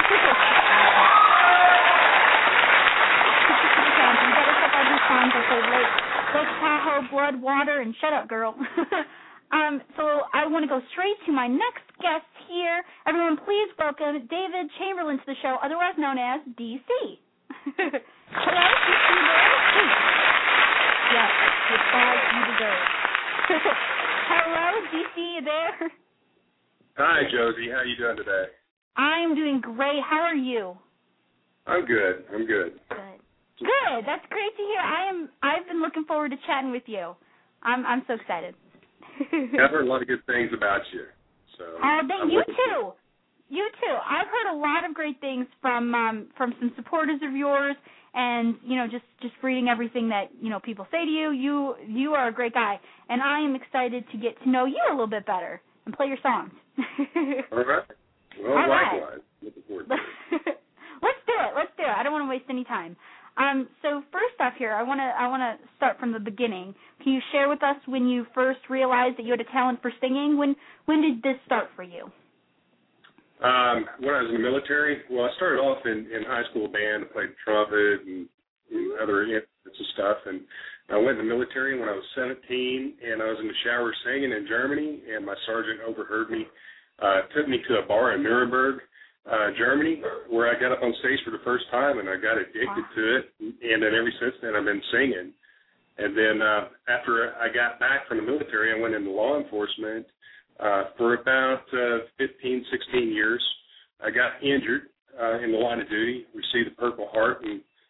Lake, Lake Tahoe, Blood, Water, and shut up, girl. um, so I want to go straight to my next guest here. Everyone, please welcome David Chamberlain to the show, otherwise known as D C. Hello, D C there? Yes, the prize you deserve. Hello, D C, you there? Hi, Josie. How you doing today? I'm doing great. How are you? I'm good. I'm good. Good. Good. That's great to hear. I am. I've been looking forward to chatting with you. I'm. I'm so excited. I've heard a lot of good things about you. So. Oh, thank you too. Forward. You too. I've heard a lot of great things from um, from some supporters of yours, and you know, just, just reading everything that you know people say to you. You you are a great guy, and I am excited to get to know you a little bit better and play your songs. All right. Well, All likewise. right. Looking forward to it. Let's do it. Let's do it. I don't want to waste any time. Um, so first off here, I want to I want to start from the beginning. Can you share with us when you first realized that you had a talent for singing? When when did this start for you? Um, when I was in the military, well, I started off in, in high school band. I played trumpet and, and other instruments and stuff. And I went in the military when I was seventeen, and I was in the shower singing in Germany, and my sergeant overheard me, uh, took me to a bar in Nuremberg, uh, Germany, where I got up on stage for the first time, and I got addicted wow. to it. And then ever since then, I've been singing. And then uh, after I got back from the military, I went into law enforcement. Uh, for about uh, fifteen, sixteen years. I got injured uh, in the line of duty, received a Purple Heart, and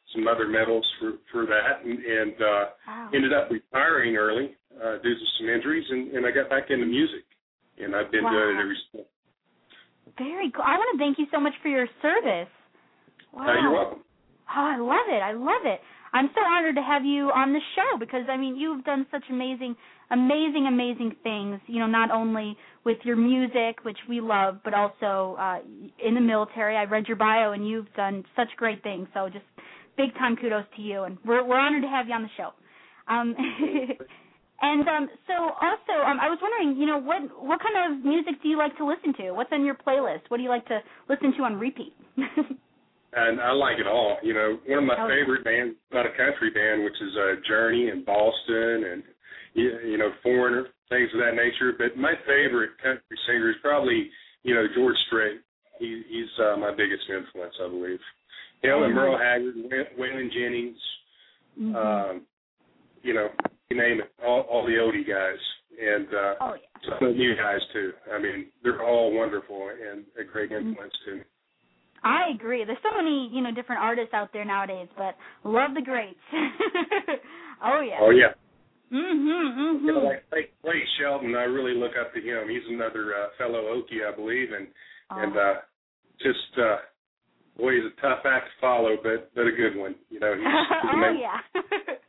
some other medals for, for that, and, and uh, wow. ended up retiring early uh, due to some injuries, and, and I got back into music, and I've been wow. doing it ever since. Very cool. I want to thank you so much for your service. Wow. Uh, you're welcome. Oh, I love it. I love it. I'm so honored to have you on the show because, I mean, you've done such amazing, amazing, amazing things, you know, not only with your music, which we love, but also uh, in the military. I read your bio, and you've done such great things. So just big-time kudos to you, and we're, we're honored to have you on the show. Um, and um, so also, um, I was wondering, you know, what, what kind of music do you like to listen to? What's on your playlist? What do you like to listen to on repeat? And I like it all. You know, one of my oh. favorite bands, not a country band, which is uh, Journey and Boston and, you know, Foreigner, things of that nature. But my favorite country singer is probably, you know, George Strait. He, he's uh, my biggest influence, I believe. Him oh, and nice. Merle Haggard, Waylon Jennings, mm-hmm. um, you know, you name it, all, all the oldie guys. And uh, oh, yeah. some of the new guys, too. I mean, they're all wonderful and a great influence, too. I agree. There's so many, you know, different artists out there nowadays, but love the greats. oh, yeah. Oh, yeah. Mm-hmm, mm-hmm. You know, like Clay, Clay Shelton, I really look up to him. He's another uh, fellow Okie, I believe, and oh. and uh, just, uh, boy, he's a tough act to follow, but, but a good one. You know, he's, he's oh, amazing. yeah.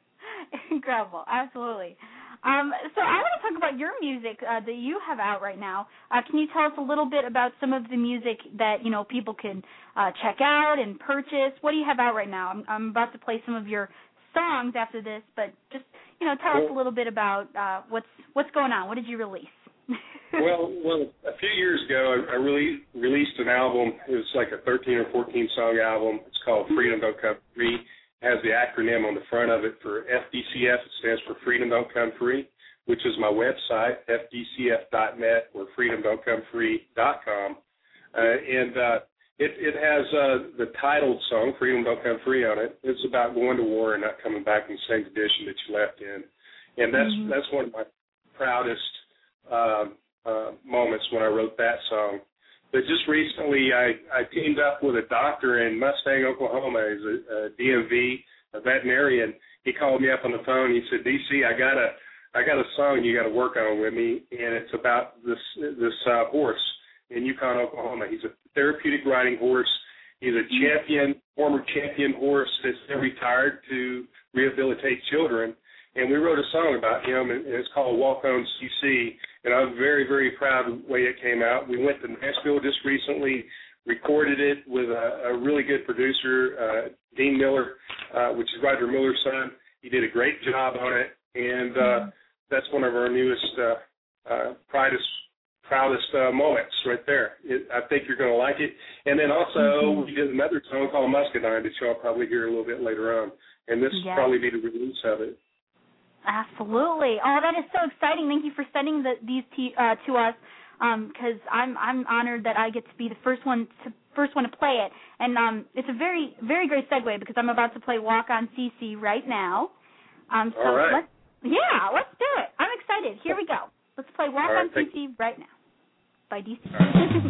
Incredible. Absolutely. Um, so I want to talk about your music uh, that you have out right now. Uh, can you tell us a little bit about some of the music that, you know, people can uh, check out and purchase? What do you have out right now? I'm, I'm about to play some of your songs after this, but just, you know, tell well, us a little bit about uh, what's what's going on. What did you release? well, well, a few years ago, I, I really released an album. It was like a thirteen or fourteen song album. It's called Freedom Don't Come Free. Has the acronym on the front of it for F D C F. It stands for Freedom Don't Come Free, which is my website, F D C F dot net or freedom don't come free dot com. Uh, and uh, it, it has uh, the titled song, Freedom Don't Come Free, on it. It's about going to war and not coming back in the same condition that you left in. And that's mm-hmm. that's one of my proudest uh, uh, moments when I wrote that song. But just recently, I, I teamed up with a doctor in Mustang, Oklahoma. He's a, a D M V, a veterinarian. He called me up on the phone. He said, D C, I got a, I got a song you got to work on with me, and it's about this this uh, horse in Yukon, Oklahoma. He's a therapeutic riding horse. He's a champion, former champion horse that's been retired to rehabilitate children. And we wrote a song about him, and it's called Walk On C C, and I'm very, very proud of the way it came out. We went to Nashville just recently, recorded it with a, a really good producer, uh, Dean Miller, uh, which is Roger Miller's son. He did a great job on it, and uh, mm-hmm. that's one of our newest, uh, uh, proudest, proudest uh, moments right there. It, I think you're going to like it. And then also mm-hmm. we did another song called Muscadine that you'll probably hear a little bit later on, and this yes. will probably be the release of it. Absolutely. Oh, that is so exciting. Thank you for sending the, these t- uh, to us, because um, I'm I'm honored that I get to be the first one to first one to play it. And um, it's a very very great segue because I'm about to play Walk On C C right now. Um, so All right. let's yeah, let's do it. I'm excited. Here we go. Let's play Walk right, On C C right now by D C.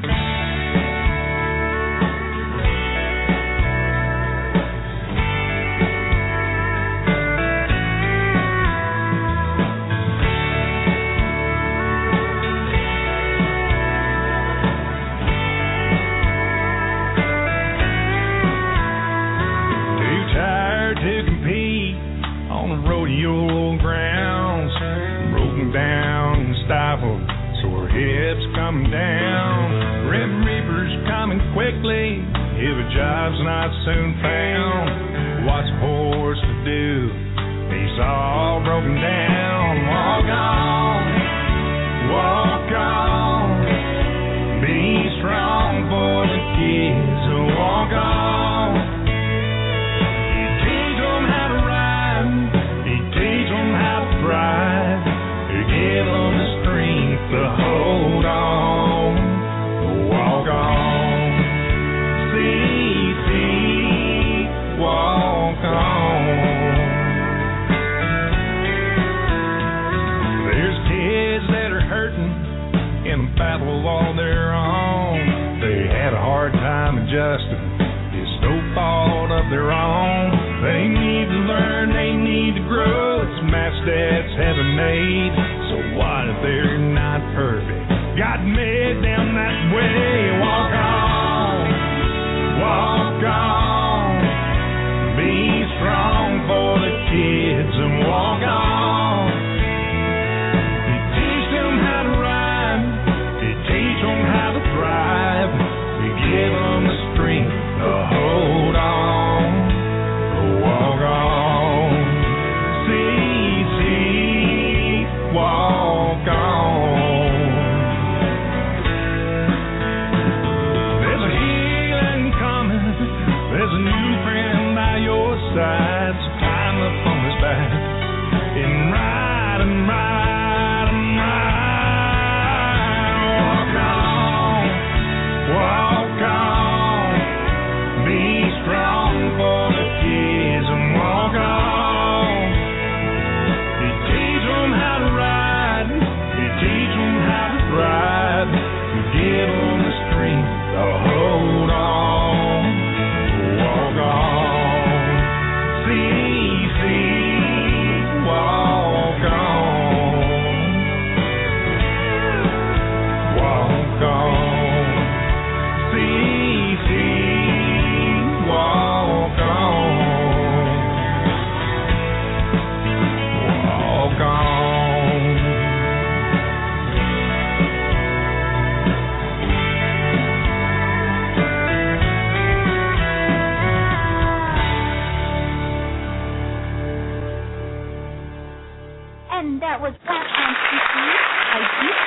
Rodeo grounds, broken down and stifled, so her hips coming down. Red Reaper's coming quickly, if a job's not soon found. What's a horse to do? He's all broken down. Walk on, walk on, be strong for the kids. So walk on. Give them the strength to hold on, walk on, C C. need to learn, they need to grow. It's a match that's heaven made. So what if they're not perfect? God made them that way. Walk on, walk on. Be strong for the kids and walk on. You teach them how to ride. You teach them how to thrive. You give them the strength to hold on. Walk on. See, see, walk on. There's a healing coming. There's a new friend by your side. So climb up on his back and ride and ride and ride. Walk on, walk on. Be strong for the kids and walk on. You teach them how to ride. You teach them how to thrive. You give them the strength to hold on. Walk on. See, see, walk on. Walk on. See, see, walk on. Walk on. And that was Walk on C C by Juicy.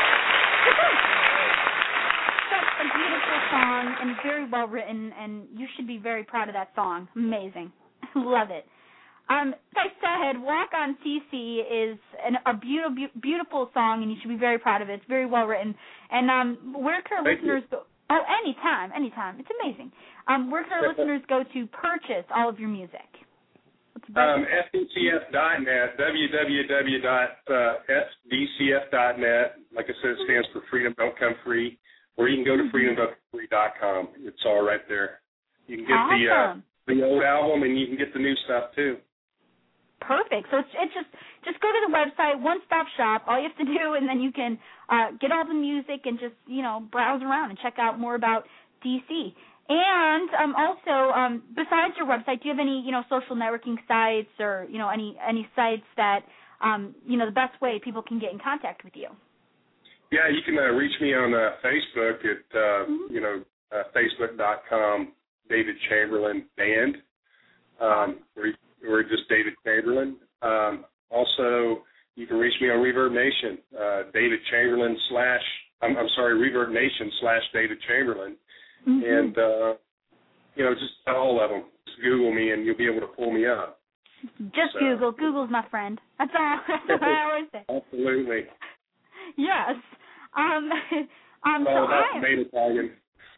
Such a beautiful song and very well written, and you should be very proud of that song. Amazing. Love it. Um, like I said, Walk on C C is an, a beautiful, beautiful song, and you should be very proud of it. It's very well written. And um, where can our Thank listeners go? Oh, anytime, anytime. It's amazing. Um, where can our listeners go to purchase all of your music? What's the best? Um, F D C F dot net, w w w dot f d c f dot net. Like I said, it stands for Freedom Don't Come Free. Or you can go to freedom don't come free dot com. It's all right there. You can get Awesome. the uh, the old album, and you can get the new stuff too. Perfect. So it's, it's just just go to the website, one stop shop. All you have to do, and then you can uh, get all the music and just you know browse around and check out more about D C. And um, also, um, besides your website, do you have any you know social networking sites or you know any any sites that um, you know the best way people can get in contact with you? Yeah, you can uh, reach me on uh, Facebook at uh, Mm-hmm. you know uh, facebook dot com David Chamberlain Band. Um, we're, we're just David Chamberlain. Um, also, you can reach me on Reverb Nation, uh, David Chamberlain slash I'm, I'm sorry Reverb Nation slash David Chamberlain, Mm-hmm. and uh, you know just all of them. Just Google me and you'll be able to pull me up. Just So- Google. Google's my friend. That's all. That's what I always say. Absolutely. Yes. Um. Um. All So about I. tomato tagging.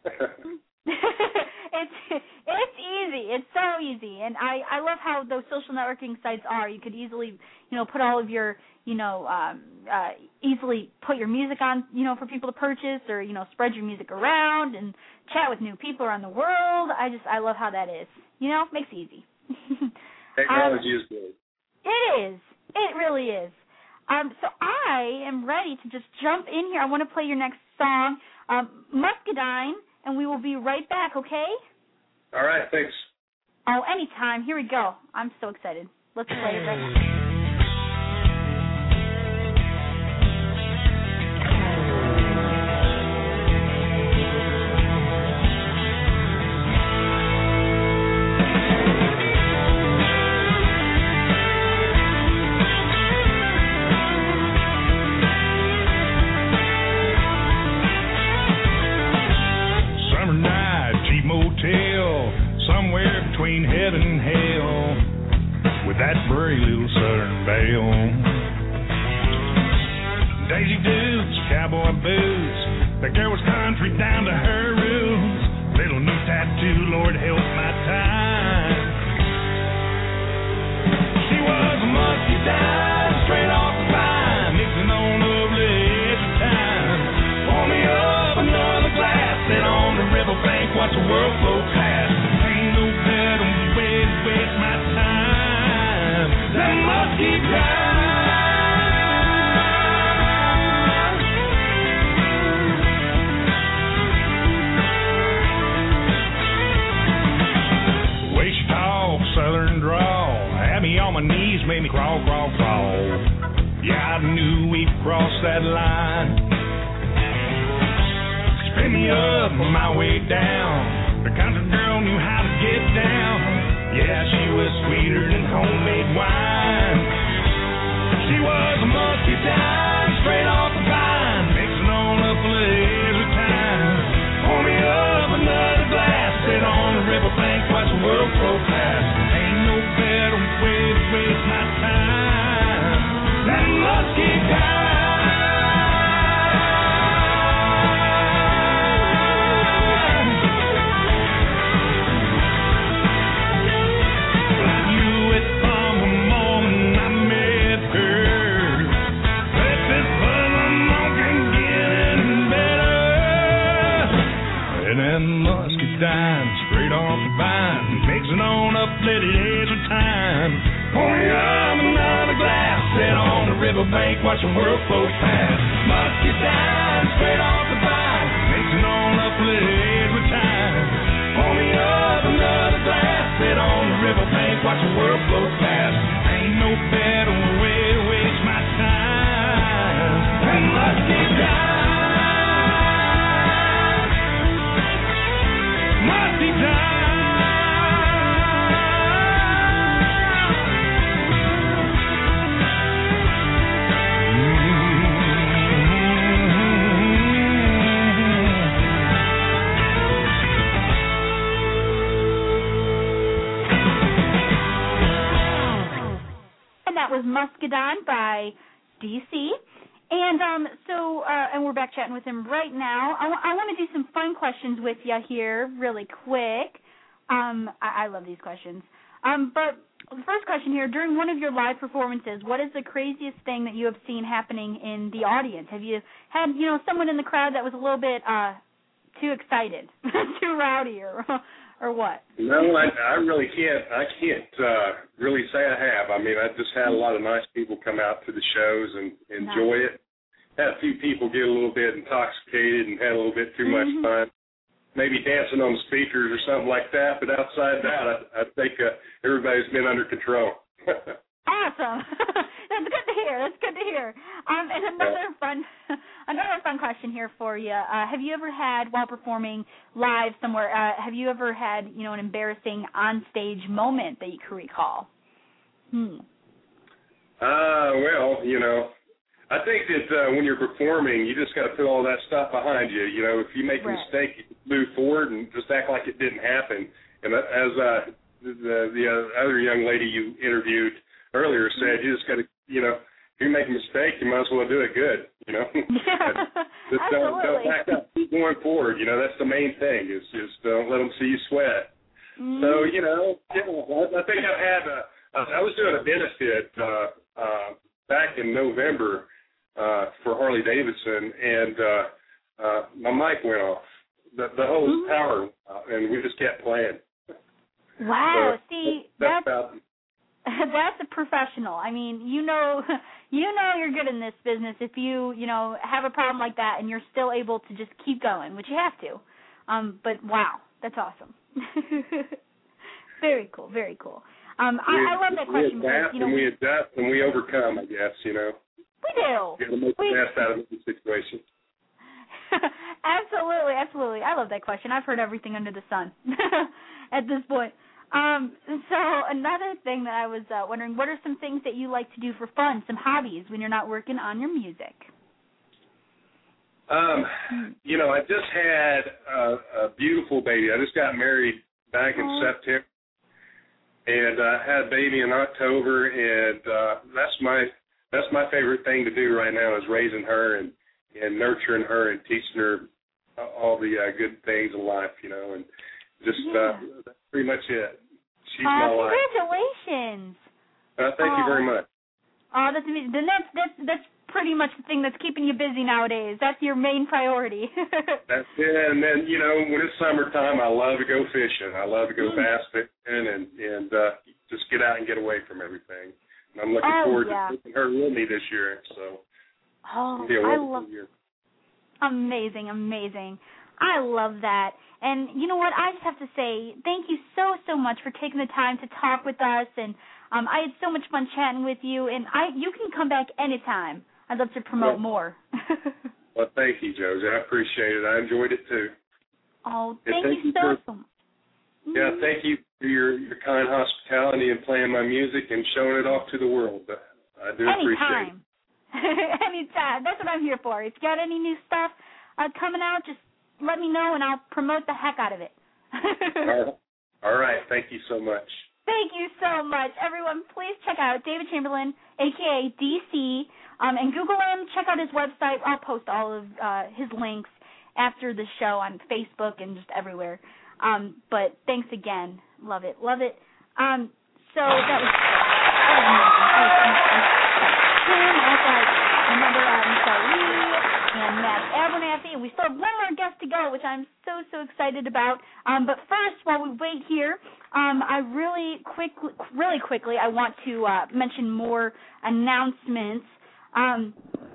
it's it's easy. It's so easy, and I I love how those social networking sites are. You could easily you know put all of your you know um uh easily put your music on you know for people to purchase, or you know spread your music around and chat with new people around the world. I just I love how that is. You know, makes it easy. Technology um, is good. It is. It really is. Um, so I am ready to just jump in here. I want to play your next song, um, Muscadine, and we will be right back, okay? All right, thanks. Oh, anytime. Here we go. I'm so excited. Let's play it right now. Summer night, cheap motel, somewhere between heaven and hell, with that pretty little southern belle. Daisy Dukes, cowboy boots, that girl was country down to her roots. Little new tattoo, Lord help my time. She was a muscadine, straight off the vine, mixing on lovely every time. Pour me up another glass, sit on the riverbank, watch the world flow past. Ain't no better way to waste my time. Had me on my knees, made me crawl, crawl, crawl. Yeah, I knew we'd crossed that line. Spin me up on my way down. The country girl knew how to get down. Yeah, she was sweeter than homemade wine. She was a muscadine, straight off the vine, mixing on up a little time. Pour me up another glass, sit on the riverbank, watch the world go past. Ain't no better way to waste my time than muscadine. Muscadine, straight off the vine, mixing on up little days of time. Pour me up another glass, sit on the riverbank, watch the world flow past. Muscadine, straight off the vine, mixing on up little days of time. Pour me up another glass, sit on the riverbank, watch the world flow past. Ain't no better way to waste my time than muscadine. Was Muscadine by D C. And um, so, uh, and we're back chatting with him right now. I, w- I want to do some fun questions with you here really quick. Um, I-, I love these questions. Um, but the first question here, during one of your live performances, what is the craziest thing that you have seen happening in the audience? Have you had, you know, someone in the crowd that was a little bit uh, too excited, too rowdy, or or what? No, I, I really can't. I can't uh, really say I have. I mean, I just had a lot of nice people come out to the shows and enjoy nice. it. Had a few people get a little bit intoxicated and had a little bit too mm-hmm. much fun. Maybe dancing on the speakers or something like that. But outside that, I, I think uh, everybody's been under control. Awesome. That's good to hear. That's good to hear. Um, and another fun, another fun question here for you. Uh, have you ever had, while performing live somewhere, uh, have you ever had, you know, an embarrassing onstage moment that you can recall? Hmm. Uh, well, you know, I think that uh, when you're performing, you just got to put all that stuff behind you. You know, if you make a right. mistake, you move forward and just act like it didn't happen. And as uh, the the uh, other young lady you interviewed earlier said, you just got to, you know, if you make a mistake, you might as well do it good, you know. Yeah, just don't, don't back up. Keep going forward. You know, that's the main thing is just don't let them see you sweat. Mm-hmm. So, you know, yeah, I think I've had, a, I was doing a benefit uh, uh, back in November uh, for Harley Davidson, and uh, uh, my mic went off. The, the whole mm-hmm. power went out, and we just kept playing. Wow, so, see, that's, that's that's... about That's a professional. I mean, you know, you know you're good in this business if you, you know, have a problem like that and you're still able to just keep going, which you have to. Um, but wow, that's awesome. Very cool, very cool. Um, we, I, I love that question. We adapt because, you know, and we adapt and we overcome, I guess, you know. We do. You got to make we, the best out of the situation. Absolutely, absolutely. I love that question. I've heard everything under the sun at this point. Um, so another thing that I was uh, wondering, what are some things that you like to do for fun, some hobbies when you're not working on your music? Um, you know, I just had a, a beautiful baby. I just got married back in oh. September, and I uh, had a baby in October, and uh, that's my that's my favorite thing to do right now is raising her and, and nurturing her and teaching her all the uh, good things in life, you know, and just yeah. uh, that's pretty much it. She's uh, my life. Congratulations. Uh, thank uh, you very much. Oh, that's amazing. Then that's that's that's pretty much the thing that's keeping you busy nowadays. That's your main priority. That's it. And then, you know, when it's summertime, I love to go fishing. I love to go bass fishing and and uh, just get out and get away from everything. And I'm looking oh, forward yeah. to taking her with me this year. So oh, it'll be a I wonderful love. year. Amazing, amazing. I love that. And you know what? I just have to say thank you so, so much for taking the time to talk with us. And Um, I had so much fun chatting with you, and I you can come back anytime. I'd love to promote well, more. Well, thank you, Josie. I appreciate it. I enjoyed it, too. Oh, thank, thank you so, so much. Yeah, thank you for your, your kind hospitality and playing my music and showing it off to the world. I do Anytime. appreciate it. Anytime. That's what I'm here for. If you got any new stuff uh, coming out, just let me know, and I'll promote the heck out of it. All right. All right. Thank you so much. Thank you so much. Everyone, please check out David Chamberlain, a k a. D C, um, and Google him. Check out his website. I'll post all of uh, his links after the show on Facebook and just everywhere. Um, but thanks again. Love it. Love it. Um, so that was, that was amazing. Tim, also, remember uh, Michelle Lee and Matt Abernathy, and we still have one more guest to go, which I'm so, so excited about. Um, but first, while we wait here, um, I really quick, really quickly, I want to uh, mention more announcements. Um,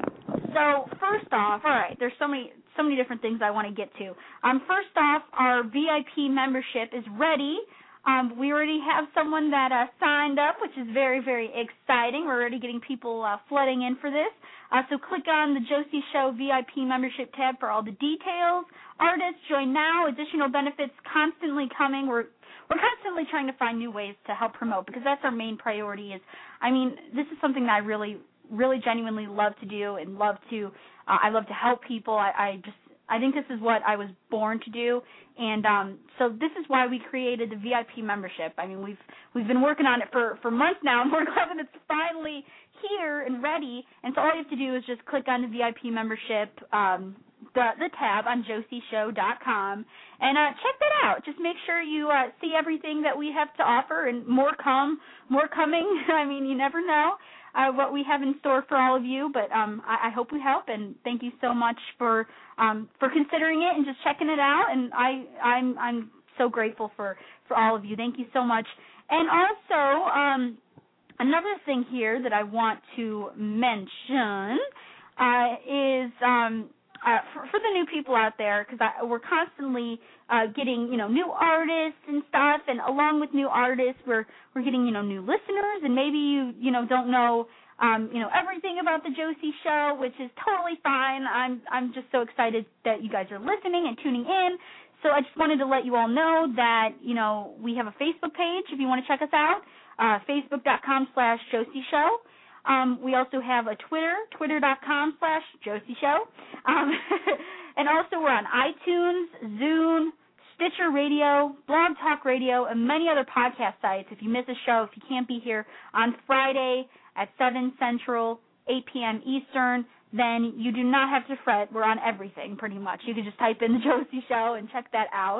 so first off, all right, there's so many, so many different things I want to get to. Um, first off, our V I P membership is ready. Um, we already have someone that uh, signed up, which is very, very exciting. We're already getting people uh, flooding in for this. Uh, so click on the Josie Show V I P membership tab for all the details. Artists, join now. Additional benefits constantly coming. We're we're constantly trying to find new ways to help promote, because that's our main priority. Is I mean, this is something that I really, really genuinely love to do and love to. Uh, I love to help people. I, I just I think this is what I was born to do, and um, so this is why we created the V I P membership. I mean, we've we've been working on it for, for months now, and we're glad that it's finally here and ready. And so all you have to do is just click on the V I P membership, um, the the tab on josie show dot com, and uh, check that out. Just make sure you uh, see everything that we have to offer, and more come, more coming. I mean, you never know uh, what we have in store for all of you, but um, I, I hope we help, and thank you so much for um, for considering it and just checking it out. And I I'm I'm so grateful for, for all of you. Thank you so much. And also, um, another thing here that I want to mention uh, is um, uh, for, for the new people out there, because we're constantly uh, getting, you know, new artists and stuff, and along with new artists, we're we're getting, you know, new listeners, and maybe you, you know, don't know, um, you know, everything about the Josie Show, which is totally fine. I'm I'm just so excited that you guys are listening and tuning in. So I just wanted to let you all know that, you know, we have a Facebook page if you want to check us out, uh, facebook.com slash Josie Show. Um, we also have a Twitter, twitter.com slash Josie Show. Um, and also we're on iTunes, Zune, Stitcher Radio, Blog Talk Radio, and many other podcast sites. If you miss a show, if you can't be here on Friday at seven Central, eight p.m. Eastern, then you do not have to fret. We're on everything, pretty much. You can just type in the Josie Show and check that out.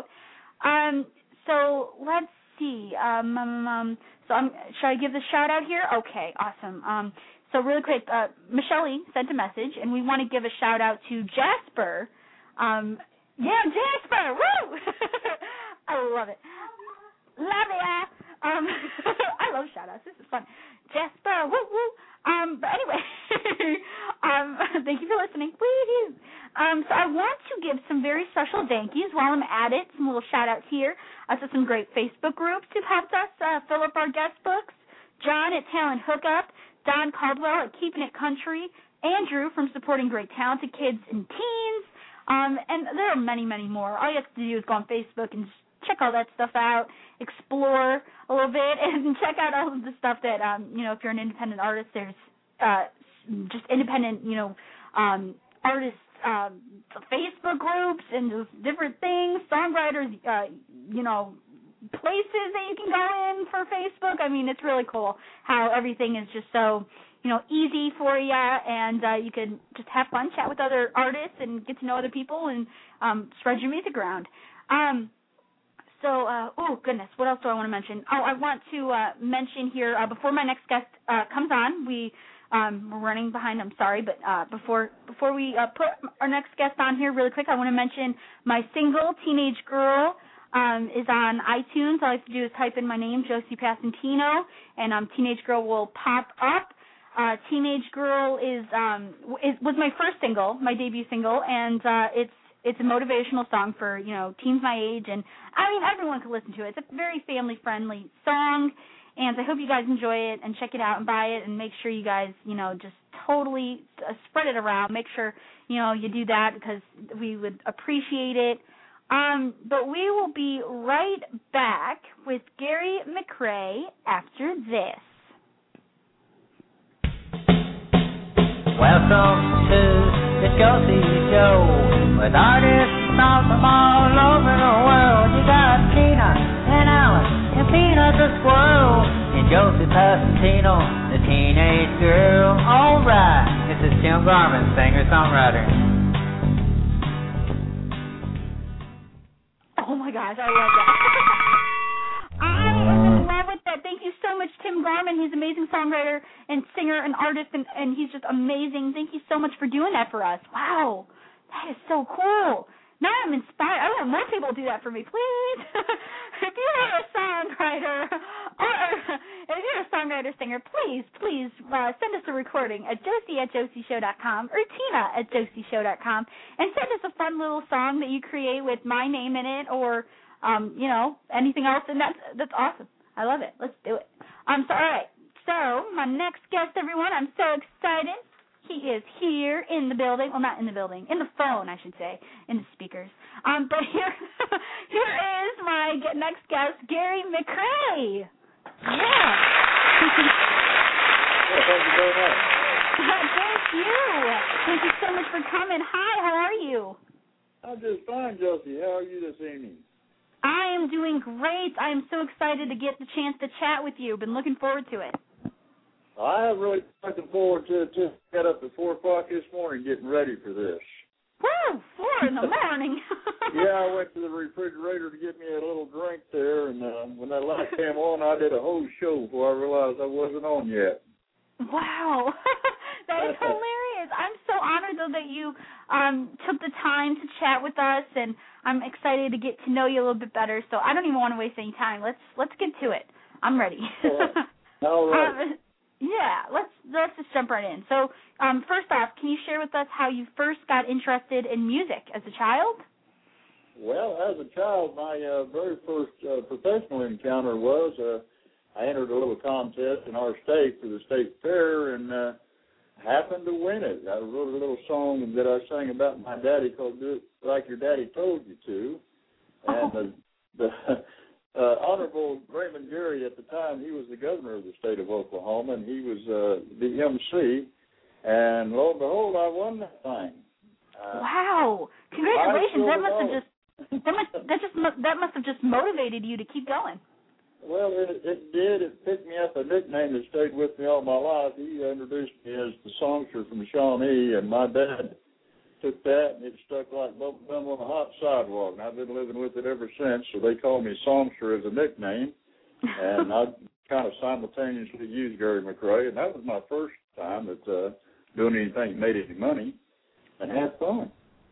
Um, so let's see. Um, um, um, so I'm, should I give the shout-out here? Okay, awesome. Um, so really quick, uh, Michelle Lee sent a message, and we want to give a shout-out to Jasper. Um, yeah, Jasper! Woo! I love it. Love it. Um, I love shout-outs. This is fun. Jasper, woo, woo. Um, but anyway, um, thank you for listening. Woo-hoo. Um, so I want to give some very special thank yous while I'm at it, some little shout-outs here. Uh, so some great Facebook groups who've helped us uh, fill up our guest books. John at Talent Hookup, Don Caldwell at Keeping It Country, Andrew from Supporting Great Talented Kids and Teens, um, and there are many, many more. All you have to do is go on Facebook and just check all that stuff out, explore a little bit, and check out all of the stuff that, um, you know, if you're an independent artist, there's uh, just independent, you know, um, artists, um, Facebook groups and those different things, songwriters, uh, you know, places that you can go in for Facebook. I mean, it's really cool how everything is just so, you know, easy for you, and uh, you can just have fun, chat with other artists, and get to know other people, and um, spread your music around. Um, So, uh, oh, goodness, what else do I want to mention? Oh, I want to uh, mention here, uh, before my next guest uh, comes on, we, um, we're running behind, I'm sorry, but uh, before before we uh, put our next guest on here really quick, I want to mention my single, Teenage Girl, um, is on iTunes. All you have to do is type in my name, Josie Passantino, and um, Teenage Girl will pop up. Uh, Teenage Girl is, um, is was my first single, my debut single, and uh, it's It's a motivational song for, you know, teens my age, and I mean, everyone can listen to it. It's a very family-friendly song, And I hope you guys enjoy it and check it out and buy it, and make sure you guys, you know, just totally uh, spread it around. Make sure, you know, you do that because we would appreciate it. Um, but we will be right back with Gary McRae after this. Welcome to the Josie Show with artists from all over the world. You got Tina and Alice and Peanut the squirrel and Josie Passantino, the teenage girl. All right, this is Tim Garvin, singer-songwriter. Oh my gosh, I love that. I am in love with that. Thank you so much, Tim Garman. He's an amazing songwriter and singer and artist, and, and he's just amazing. Thank you so much for doing that for us. Wow, that is so cool. Now I'm inspired. I want more people to do that for me, please. If you're a songwriter or if you're a songwriter singer, please, please uh, send us a recording at Josie at Josie Show dot com or Tina at Josie Show dot com and send us a fun little song that you create with my name in it or, um, you know, anything else. And that's that's awesome. I love it. Let's do it. Um, so, all right. So my next guest, everyone, I'm so excited. He is here in the building. Well, not in the building. In the phone, I should say. In the speakers. Um, but here, here is my next guest, Gary McRae. Yeah. Well, thank you very much. Thank you. Thank you so much for coming. Hi, how are you? I'm just fine, Josie. How are you this evening? I am doing great. I am so excited to get the chance to chat with you. Been looking forward to it. I am really looking forward to it, too. Got up at four o'clock this morning getting ready for this. Woo! Four in the morning. Yeah, I went to the refrigerator to get me a little drink there, and uh, when that light came on, I did a whole show before I realized I wasn't on yet. Wow. That is hilarious. I'm so honored, though, that you um, took the time to chat with us, and I'm excited to get to know you a little bit better. So I don't even want to waste any time. Let's let's get to it. I'm ready. All right. All right. Um, Yeah, let's let's just jump right in. So, um, first off, can you share with us how you first got interested in music as a child? Well, as a child, my uh, very first uh, professional encounter was uh, I entered a little contest in our state for the state fair and uh, happened to win it. I wrote a little song that I sang about my daddy called "Do It Like Your Daddy Told You To," and Oh. the, the Uh, Honorable Raymond Gary, at the time, he was the governor of the state of Oklahoma, and he was uh, the M C, and lo and behold, I won that thing. Uh, Wow! Congratulations! I That must have know. just that must that just mu- that must have just motivated you to keep going. Well, it, it did. It picked me up a nickname that stayed with me all my life. He introduced me as the songster from Shawnee, and my dad took that, and it stuck like bubble gum on a hot sidewalk, and I've been living with it ever since, so they call me Songster as a nickname, and I kind of simultaneously used Gary McRae, and that was my first time at uh, doing anything that made any money, and had fun.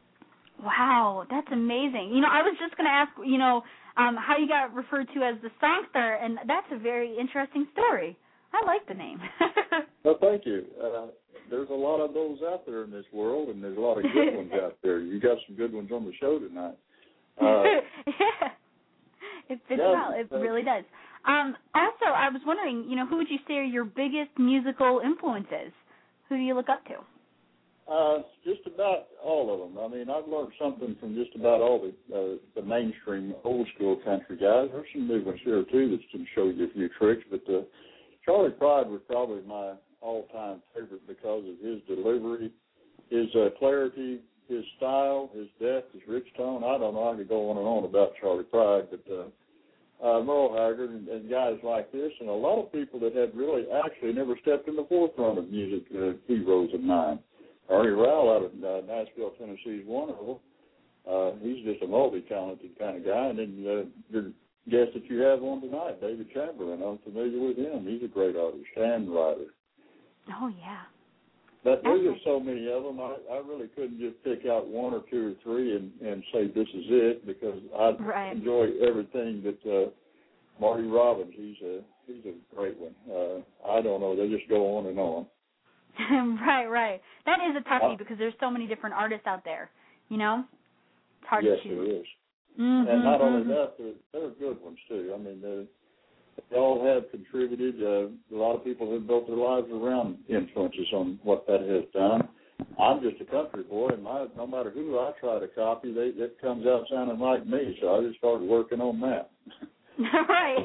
Wow, that's amazing. You know, I was just going to ask, you know, um, how you got referred to as the songster, and that's a very interesting story. I like the name. Well, thank you. Uh, there's a lot of those out there in this world, and there's a lot of good ones out there. You got some good ones on the show tonight. Uh, yeah, it fits yeah, well. It uh, really does. Um, also, I was wondering, you know, who would you say are your biggest musical influences? Who do you look up to? Uh, just about all of them. I mean, I've learned something from just about all the uh, the mainstream old school country guys. There's some new ones here too that can show you a few tricks, but uh, Charlie Pride was probably my all-time favorite because of his delivery, his uh, clarity, his style, his depth, his rich tone. I don't know. I could go on and on about Charlie Pride, but uh, uh, Merle Haggard and, and guys like this, and a lot of people that had really actually never stepped in the forefront of music uh, heroes of mine. Ernie Rowell out of uh, Nashville, Tennessee is one of them. Uh, he's just a multi-talented kind of guy. And then uh, your guest that you have on tonight, David Chamberlain, I'm familiar with him. He's a great artist and writer. Oh, yeah. But there's just so many of them. I, I really couldn't just pick out one or two or three and, and say this is it, because I Right. enjoy everything that uh, Marty Robbins. He's a he's a great one. Uh, I don't know. They just go on and on. right, right. That is a toughie Uh, because there's so many different artists out there, you know? It's hard yes, to choose. there is. Mm-hmm, And not only mm-hmm. that, there, there are good ones too. I mean, the they all have contributed. Uh, a lot of people have built their lives around influences on what that has done. I'm just a country boy, and my, no matter who I try to copy, they, it comes out sounding like me, so I just started working on that. Right.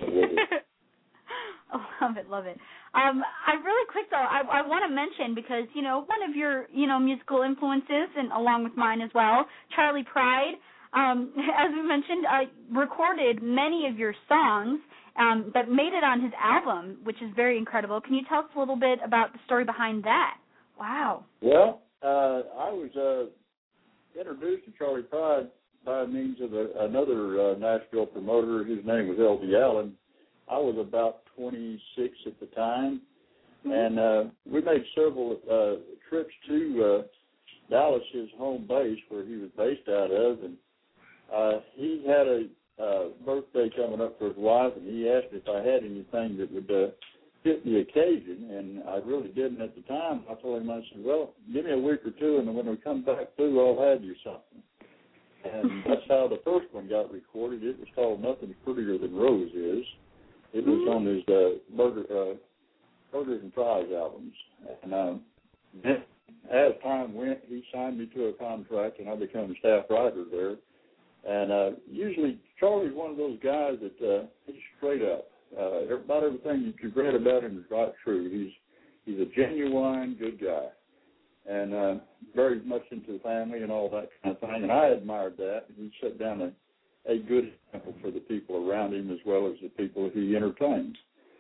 Oh, love it, love it. Um, I really quick though, I, I want to mention because you know one of your you know musical influences, and along with mine as well, Charley Pride. Um, as we mentioned, uh, recorded many of your songs, um, but made it on his album, which is very incredible. Can you tell us a little bit about the story behind that? Wow. Well, uh, I was uh, introduced to Charley Pride by means of a, another uh, Nashville promoter whose name was L D Allen. I was about twenty-six at the time, mm-hmm. and uh, we made several uh, trips to uh, Dallas, his home base, where he was based out of, and uh, he had a uh, birthday coming up for his wife, and he asked me if I had anything that would uh, fit the occasion, and I really didn't at the time. I told him, I said, well, give me a week or two, and when we come back through, I'll have you something. And that's how the first one got recorded. It was called Nothing's Prettier Than Rose Is. It was on his uh, Burger, uh, Burgers and Fries albums. And um, then, as time went, he signed me to a contract, and I became a staff writer there. And uh, usually, Charlie's one of those guys that uh, he's straight up. Uh, about everything that you've read about him is right true. He's he's a genuine good guy, and uh, very much into the family and all that kind of thing. And I admired that. He set down a a good example for the people around him as well as the people he entertains.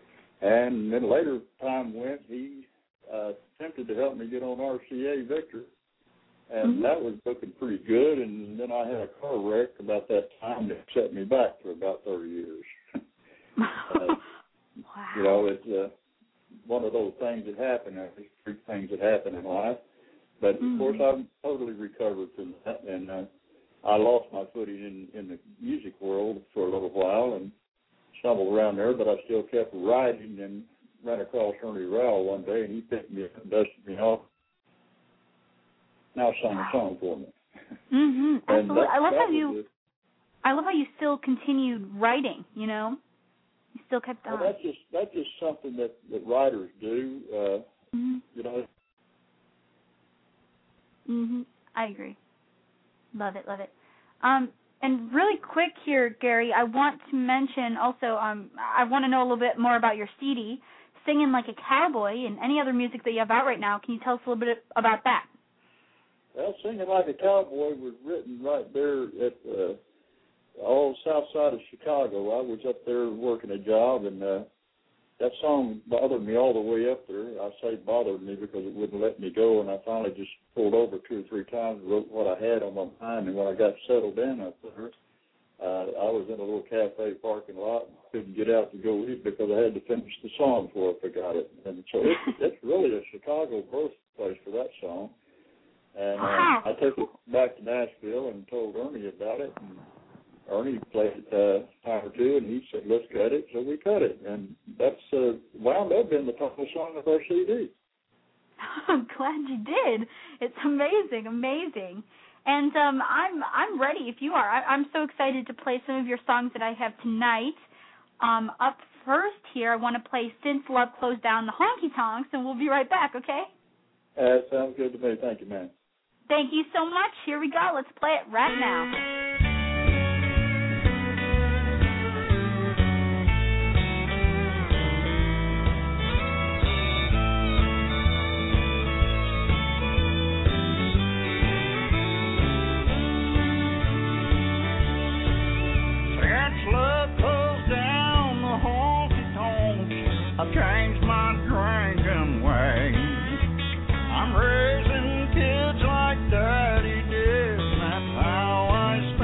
And then later time went, he uh, attempted to help me get on R C A Victor, and mm-hmm. that was looking pretty good. And then I had a car wreck about that time that set me back for about thirty years. uh, wow. You know, it's uh, one of those things that happen, these three things that happen in life. But, mm-hmm. of course, I'm totally recovered from that, and uh, I lost my footing in, in the music world for a little while and stumbled around there, but I still kept writing and ran across Ernie Rowell one day, and he picked me up and dusted me off. Now sung a song for me. Mm-hmm. Absolutely. That, I love how you. It. I love how you still continued writing. You know, you still kept on. Well, that's just that's just something that, that writers do. Uh, mm-hmm. You know. Mhm. I agree. Love it, love it. Um, and really quick here, Gary, I want to mention also, um, I want to know a little bit more about your C D, Singing Like a Cowboy, and any other music that you have out right now. Can you tell us a little bit about that? Well, Singing Like a Cowboy was written right there at the uh, all south side of Chicago. I was up there working a job, and uh, that song bothered me all the way up there. I say bothered me because it wouldn't let me go, and I finally just pulled over two or three times and wrote what I had on my mind. And when I got settled in up there, uh, I was in a little cafe parking lot and couldn't get out to go eat because I had to finish the song before I forgot it. And so it's, it's really a Chicago birthplace for that song. And uh, I took it back to Nashville and told Ernie about it. And Ernie played it uh, a time or two, and he said, let's cut it, so we cut it. And that's uh, wound up being the title song of our C D. I'm glad you did. It's amazing, amazing. And um, I'm I'm ready if you are. I, I'm so excited to play some of your songs that I have tonight. Um, up first here, I want to play Since Love Closed Down the Honky Tonks, and we'll be right back, okay? That uh, sounds good to me. Thank you, man. Thank you so much. Here we go. Let's play it right now. I've changed my drinking ways. I'm raising kids like Daddy did, and that's how I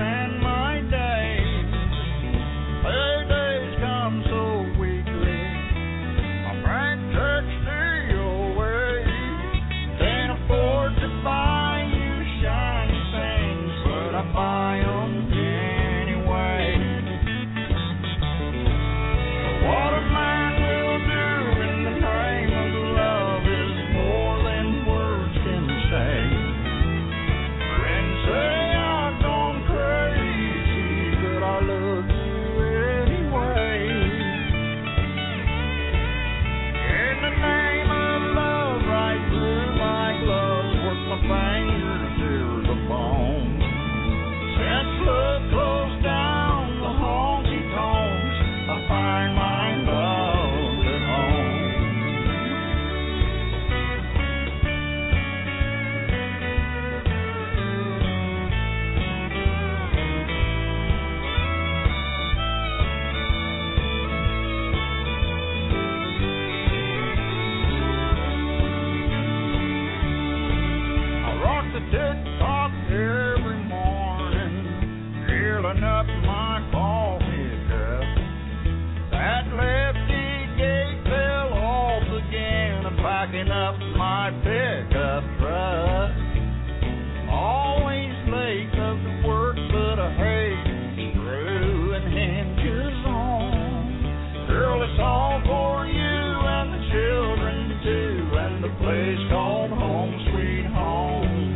tick-tock every morning, filling up my coffee cup. That lefty gate fell off again, and packing up my pickup truck. Always late 'cause the work, but I hate screwing hinges on. Girl, it's all for you and the children too, and the place called home sweet home.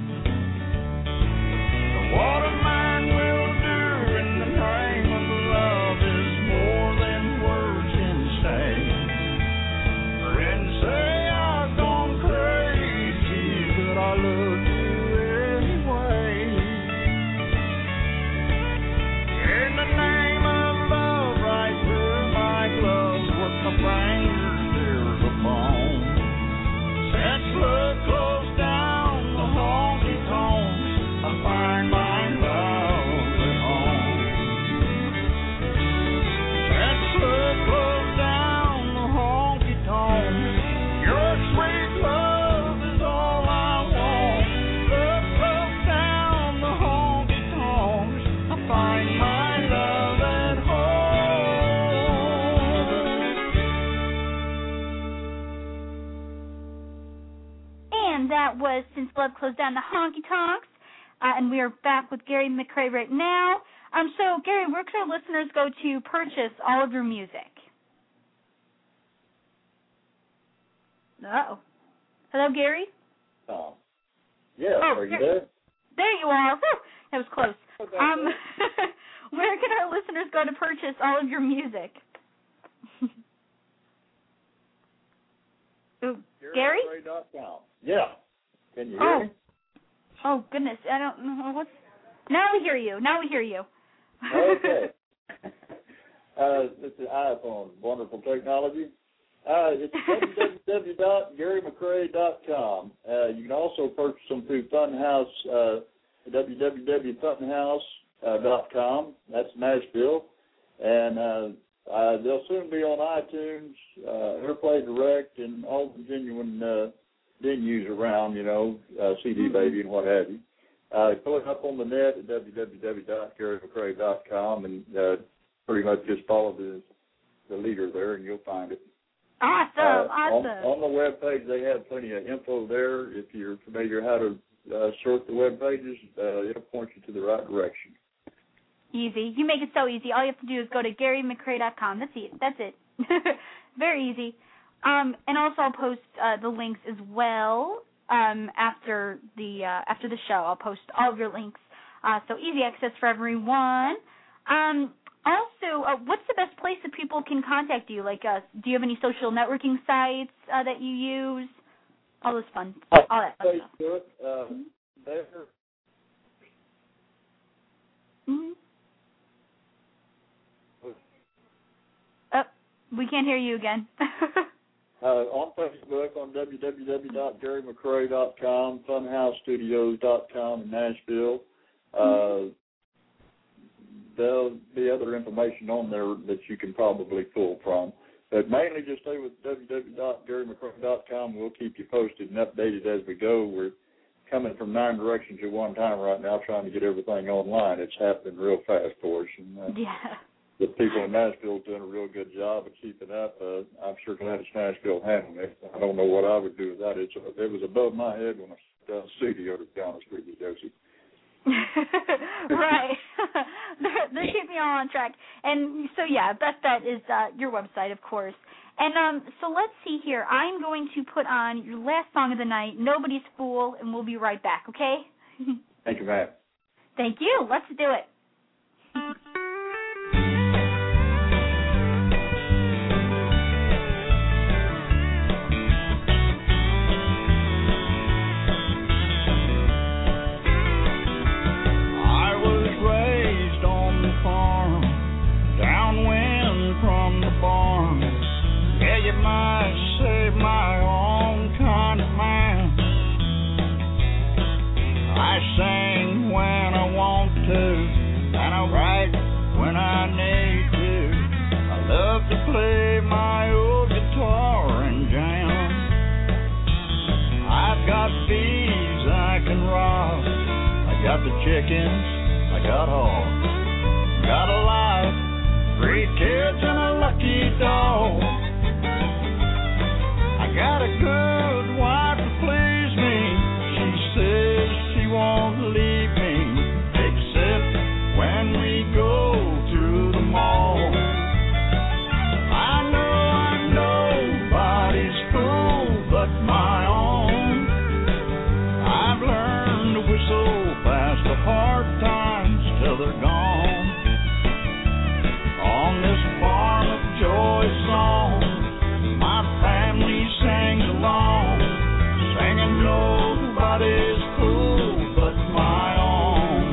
What a man will do in the name of love is more than words can say. Friends say I've gone crazy, but I love you anyway. In the name of love, right through my gloves, work my fingers near the bone. Since love closed down the honky tonks, I find my love at home. Since love closed down the honky tonks, your sweet love is all I want. Love closed down the honky tonks, I find my love at home. And that was Since Love Closed Down the Honky Tonks. Uh, and we are back with Gary McCrae right now. Um, so, Gary, where can our listeners go to purchase all of your music? Uh-oh. Hello, Gary? Oh. Yeah, Oh, are you there- there? There you are. Whew, that was close. Um, where can our listeners go to purchase all of your music? Ooh, Gary? Gary dot com. Yeah. Can you hear Oh. me? Oh, goodness. I don't know what's... Now we hear you. Now we hear you. Okay. uh, this is iPhone, wonderful technology. Uh, it's w w w dot gary mccrae dot com. Uh, you can also purchase them through Funhouse, uh, w w w dot funhouse dot com. That's Nashville. And uh, uh, they'll soon be on iTunes, uh, AirPlay Direct, and all the genuine uh, venues around, you know, uh, C D Baby and what have you. Uh, pull it up on the net at w w w dot gary mccrae dot com and uh, pretty much just follow the the leader there and you'll find it. Awesome, Uh, awesome. On, on the web page, they have plenty of info there. If you're familiar how to uh, sort the web pages, uh, it'll point you to the right direction. Easy. You make it so easy. All you have to do is go to gary mccrae dot com. That's it. That's it. Very easy. Um, and also, I'll post uh, the links as well um, after the uh, after the show. I'll post all of your links, uh, so easy access for everyone. Um, also, uh, what's the best place that people can contact you? Like, uh, do you have any social networking sites uh, that you use? All this fun, all that fun stuff. Facebook, uh, Mm-hmm. there. Mm-hmm. Oh, we can't hear you again. Uh, on Facebook, on w w w dot gary mccrae dot com, funhouse studios dot com in Nashville. Uh, there'll be other information on there that you can probably pull from. But mainly just stay with w w w dot gary mccrae dot com. We'll keep you posted and updated as we go. We're coming from nine directions at one time right now trying to get everything online. It's happening real fast for us. And, uh, yeah. the people in Nashville are doing a real good job of keeping up. Uh, I'm sure Gladys Nashville handling it. I don't know what I would do without it. So it was above my head when I sat down in the studio, to be honest with you, Josie. Right. they're, they're keeping you all on track. And so, yeah, best bet is uh, your website, of course. And um, so let's see here. I'm going to put on your last song of the night, Nobody's Fool, and we'll be right back, okay? Thank you, ma'am. Thank you. Let's do it. I was raised on the farm, downwind from the barn. Yeah, you might say my own kind of man. I sing when I want to, and I write when I need to. I love to play my old guitar and jam. I've got bees I can rock. got the chickens, I got hogs. Got a life, three kids, and a lucky dog. I got a good wife to please me. She says she won't leave me, except when we go to the mall. I know I'm nobody's fool but my own. I've learned to whistle past the hard times till they're gone. On this farm of joy song, my family sings along, singing nobody's fool but my own.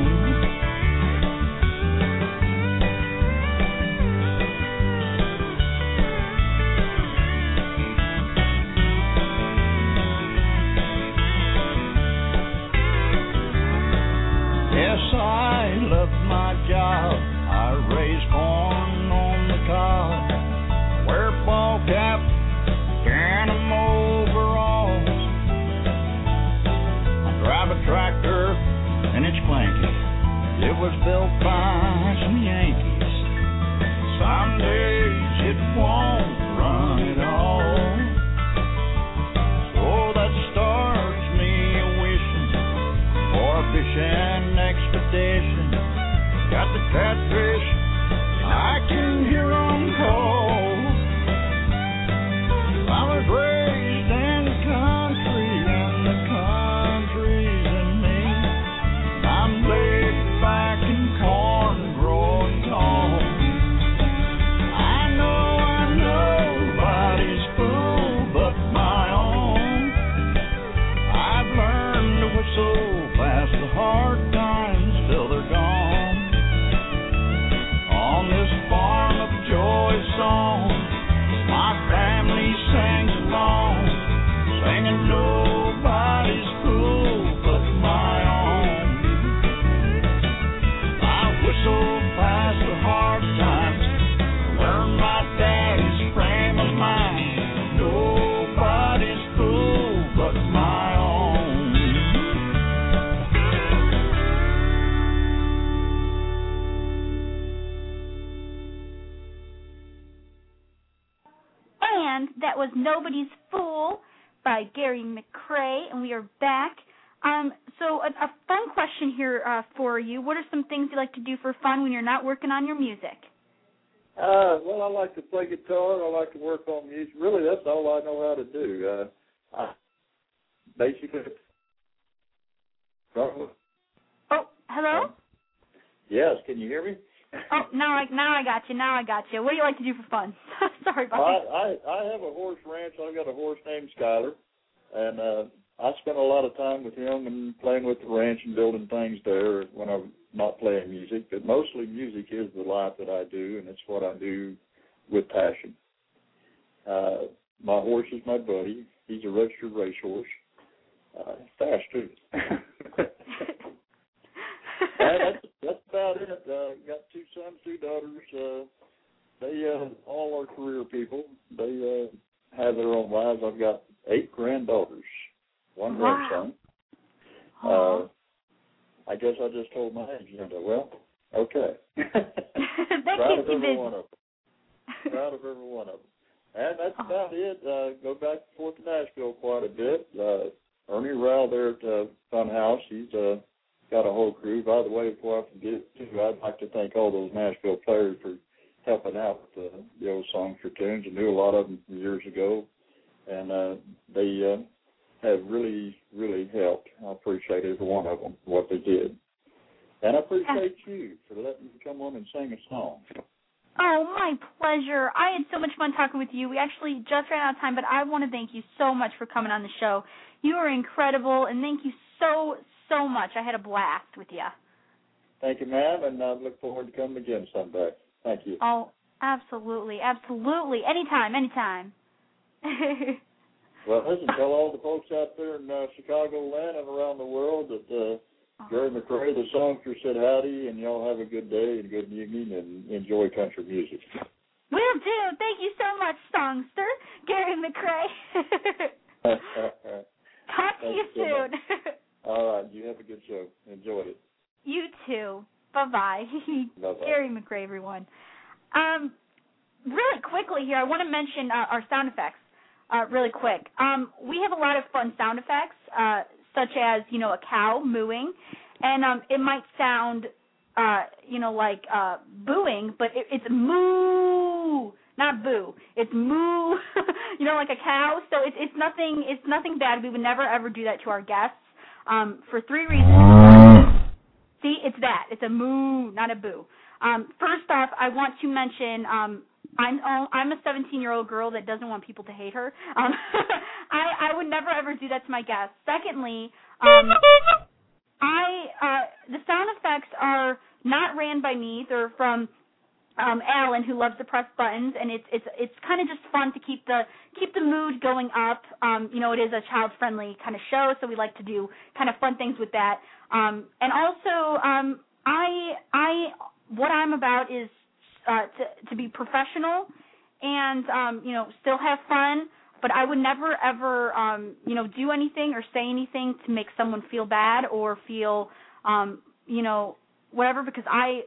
Yes, I love my job. I raise corn on the cob, wear ball cap, denim overalls. I drive a tractor and it's clanky. It was built by some Yankees. Some days it won't run at all. So that starts me a wishing for a fishing expedition. Got the catfish, I can hear 'em call. I was raised in the country, and the country's in me. I'm laid back in corn growing tall. I know I'm nobody's fool but my own. I've learned to whistle past the hard times till they're gone. On this farm of joy song, my family sings along, singing nobody's fool but my own. I whistle past the hard times, learn my daddy's frame of mind. Nobody's fool but my own. And that was Nobody's Fool by Gary McCrae, and we are back. Um, so a, a fun question here uh, for you. What are some things you like to do for fun when you're not working on your music? Uh, well, I like to play guitar. I like to work on music. Really, that's all I know how to do. Uh, I basically. Oh, hello? Yes, can you hear me? Oh, now I now I got you. Now I got you. What do you like to do for fun? Sorry about I, that. I I have a horse ranch. I've got a horse named Skyler, and uh, I spend a lot of time with him and playing with the ranch and building things there when I'm not playing music. But mostly music is the life that I do, and it's what I do with passion. Uh, my horse is my buddy. He's a registered racehorse. Uh, fast too. And that's, that's about it. Uh, got two sons, two daughters. Uh, they uh, all are career people. They uh, have their own lives. I've got eight granddaughters, one Wow. grandson. Oh. Uh, I guess I just told my age. You know, well, okay. That Proud keeps of you every busy. one of them. Proud of every one of them. And that's about it. Uh, go back and forth to Nashville quite a bit. Uh, Ernie Rowell there at uh, Fun House, he's uh, got a whole crew. By the way, before I forget, too, I'd like to thank all those Nashville players for helping out with uh, the old songs for tunes. I knew a lot of them years ago, and uh, they uh, have really, really helped. I appreciate every one of them, what they did. And I appreciate you for letting me come on and sing a song. Oh, my pleasure. I had so much fun talking with you. We actually just ran out of time, but I want to thank you so much for coming on the show. You are incredible, and thank you so, so much. I had a blast with you. Thank you, ma'am, and I look forward to coming again someday. Thank you. Oh, absolutely, absolutely. Anytime, anytime. Well, listen, tell all the folks out there in uh, Chicagoland and around the world that uh, Gary McCrae, the songster, said howdy, and y'all have a good day and good evening and enjoy country music. Will do. Thank you so much, songster, Gary McCrae. Talk to you Thanks so soon. much. All right, you have a good show. Enjoy it. Bye-bye. Bye-bye. Gary McRae, everyone. Um, really quickly here, I want to mention uh, our sound effects uh, really quick. Um, we have a lot of fun sound effects, uh, such as, you know, a cow mooing. And um, it might sound, uh, you know, like uh, booing, but it, it's moo, not boo. It's moo, you know, like a cow. So it's it's nothing. It's nothing bad. We would never ever do that to our guests um, for three reasons. See, it's that. It's a moo, not a boo. Um, first off, I want to mention um, I'm I'm a seventeen-year-old girl that doesn't want people to hate her. Um, I I would never ever do that to my guests. Secondly, um, I uh, the sound effects are not ran by me. They're from um, Alan, who loves to press buttons, and it's it's it's kind of just fun to keep the keep the mood going up. Um, you know, it is a child-friendly kind of show, so we like to do kind of fun things with that. Um, and also, um, I I what I'm about is uh, to to be professional and um, you know, still have fun. But I would never, ever, um, you know, do anything or say anything to make someone feel bad or feel, um, you know, whatever, because I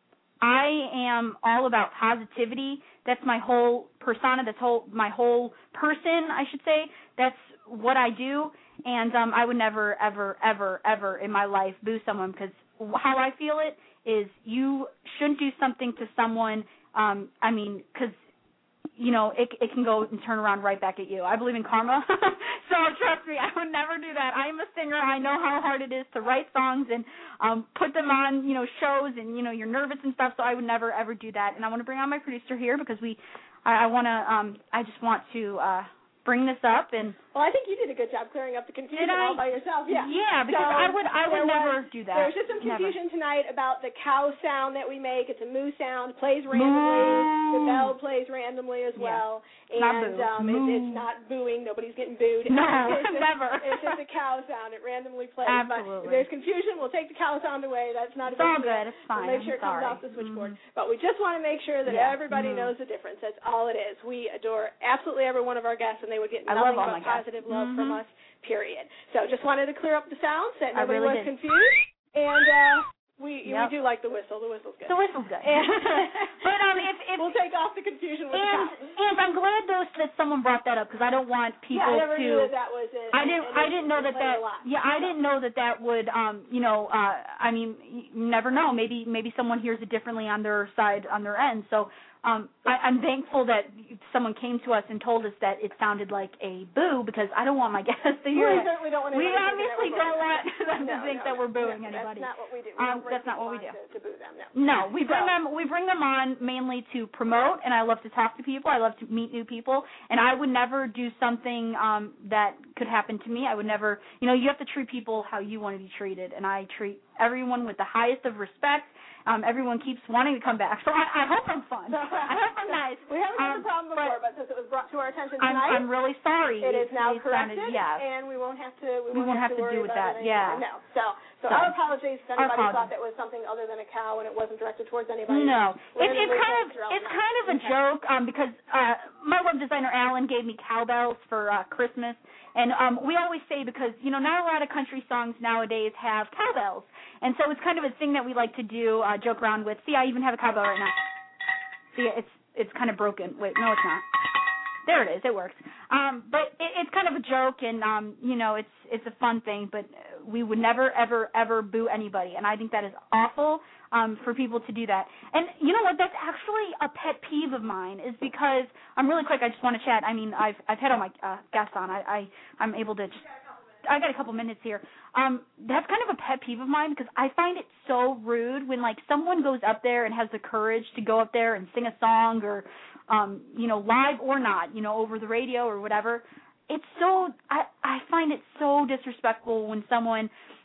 I am all about positivity. That's my whole persona. That's whole my whole person, I should say. That's what I do. And um, I would never, ever, ever, ever in my life boo someone, because how I feel it is you shouldn't do something to someone, um, I mean, because you know, it it can go and turn around right back at you. I believe in karma, so trust me, I would never do that. I'm a singer. I know how hard it is to write songs and um, put them on, you know, shows, and you know, you're nervous and stuff. So I would never ever do that. And I want to bring on my producer here because we, I, I want to, um, I just want to uh, bring this up and. Well, I think you did a good job clearing up the confusion all by yourself. Yeah. Yeah, because so I would I would never was, do that. There was just some confusion never. tonight about the cow sound that we make. It's a moo sound, plays randomly. Moo. The bell plays randomly as well. Yeah. And not um, it, it's not booing. Nobody's getting booed. No, it's just, never. It's just a cow sound. It randomly plays. Absolutely. But if there's confusion, we'll take the cow sound away. That's not a it's big all deal. good. It's fine. We'll make sure I'm it comes sorry. off the switchboard. Mm-hmm. But we just want to make sure that yeah. everybody mm-hmm. knows the difference. That's all it is. We adore absolutely every one of our guests, and they would get I nothing love all but my guests. positive love mm-hmm. from us. Period. So just wanted to clear up the sounds that I nobody really was did. confused. And uh, we yep. we do like the whistle. The whistle's good. The whistle's good. And but um, if, if we'll take off the confusion with and, the cows. and I'm glad though that someone brought that up because I don't want people yeah, I never to. knew that that was it. I didn't. And I didn't know that that. Yeah, I didn't know that that would. Um, you know. Uh, I mean, you never know. Maybe maybe someone hears it differently on their side, on their end. So. Um, I, I'm thankful that someone came to us and told us that it sounded like a boo because I don't want my guests to hear we it. certainly don't want We to obviously don't want them no, to think no, that we're booing no, anybody. That's not what we do. We um, don't bring that's not what we do. To, to boo them. No. No, we bring so. them. We bring them on mainly to promote, and I love to talk to people. I love to meet new people, and I would never do something um, that could happen to me. I would never. You know, you have to treat people how you want to be treated, and I treat everyone with the highest of respect. Um, everyone keeps wanting to come back, so I, I hope I'm fun. I hope I'm nice. We haven't had um, the problem before, but, but since it was brought to our attention tonight, I'm, I'm really sorry. It is now it corrected, sounded, yes. and we won't have to. We, we won't have, have to, worry do with about that. it Yeah. No. So, so, So, our apologies if anybody apologies. thought that was something other than a cow and it wasn't directed towards anybody. No, We're it's in it's the kind of loop throughout it's the kind of a night. joke um, because uh, my web designer Alan gave me cowbells for uh, Christmas, and um, we always say because you know not a lot of country songs nowadays have cowbells, and so it's kind of a thing that we like to do, uh, joke around with. See, I even have a cowbell right now. See, it's it's kind of broken. Wait, no, it's not. There it is. It works. Um, but it, it's kind of a joke, and um, you know, it's it's a fun thing. But we would never, ever, ever boo anybody, and I think that is awful um, for people to do that. And you know what? That's actually a pet peeve of mine. Is because I'm really quick. I just want to chat. I mean, I've I've had all my uh, guests on. I, I I'm able to just. I got a couple minutes here. Um, that's kind of a pet peeve of mine because I find it so rude when like someone goes up there and has the courage to go up there and sing a song or, um, you know, live or not, you know, over the radio or whatever. It's so I I find it so disrespectful when someone,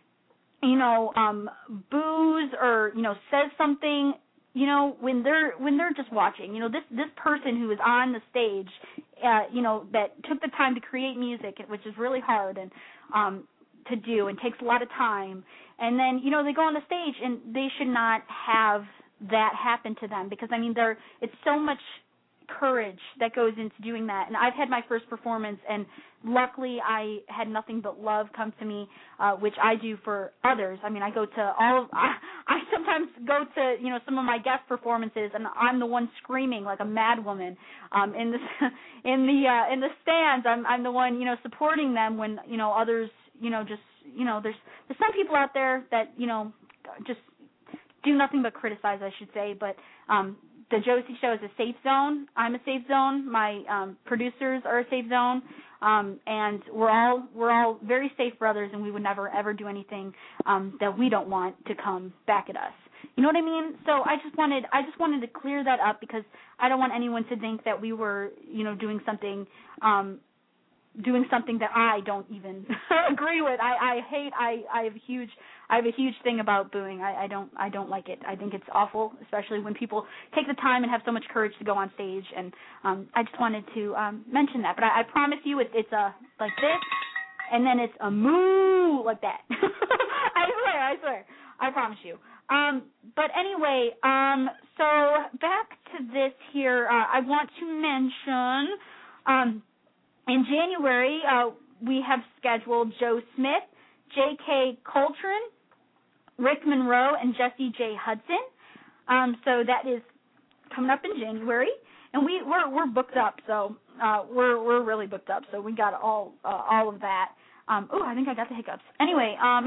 you know, um, boos or you know says something. You know, when they're when they're just watching, you know, this this person who is on the stage, uh, you know, that took the time to create music, which is really hard and um, to do and takes a lot of time, and then you know they go on the stage and they should not have that happen to them because I mean they're it's so much courage that goes into doing that. And I've had my first performance, and luckily I had nothing but love come to me, uh, which I do for others. I mean, I go to all of, I, I sometimes go to, you know, some of my guest performances, and I'm the one screaming like a mad woman um, in the in the uh, in the stands. I'm I'm the one, you know, supporting them when, you know, others, you know, just, you know, there's there's some people out there that, you know, just do nothing but criticize, I should say, but um, the Josie Show is a safe zone. I'm a safe zone. My um, producers are a safe zone, um, and we're all we're all very safe brothers, and we would never ever do anything um, that we don't want to come back at us. You know what I mean? So I just wanted I just wanted to clear that up, because I don't want anyone to think that we were, you know, doing something um, doing something that I don't even agree with. I, I hate I, I have a huge I have a huge thing about booing. I, I don't I don't like it. I think it's awful, especially when people take the time and have so much courage to go on stage. And um, I just wanted to um, mention that. But I, I promise you, it, it's a like this, and then it's a moo like that. I swear, I swear, I promise you. Um, but anyway, um, so back to this here. Uh, I want to mention. Um, In January, uh, we have scheduled Joe Smith, J K Coltrane, Rick Monroe, and Jesse J. Hudson. Um, so that is coming up in January, and we we're we're booked up. So uh, we're we're really booked up. So we got all uh, all of that. Um, oh, I think I got the hiccups. Anyway, um,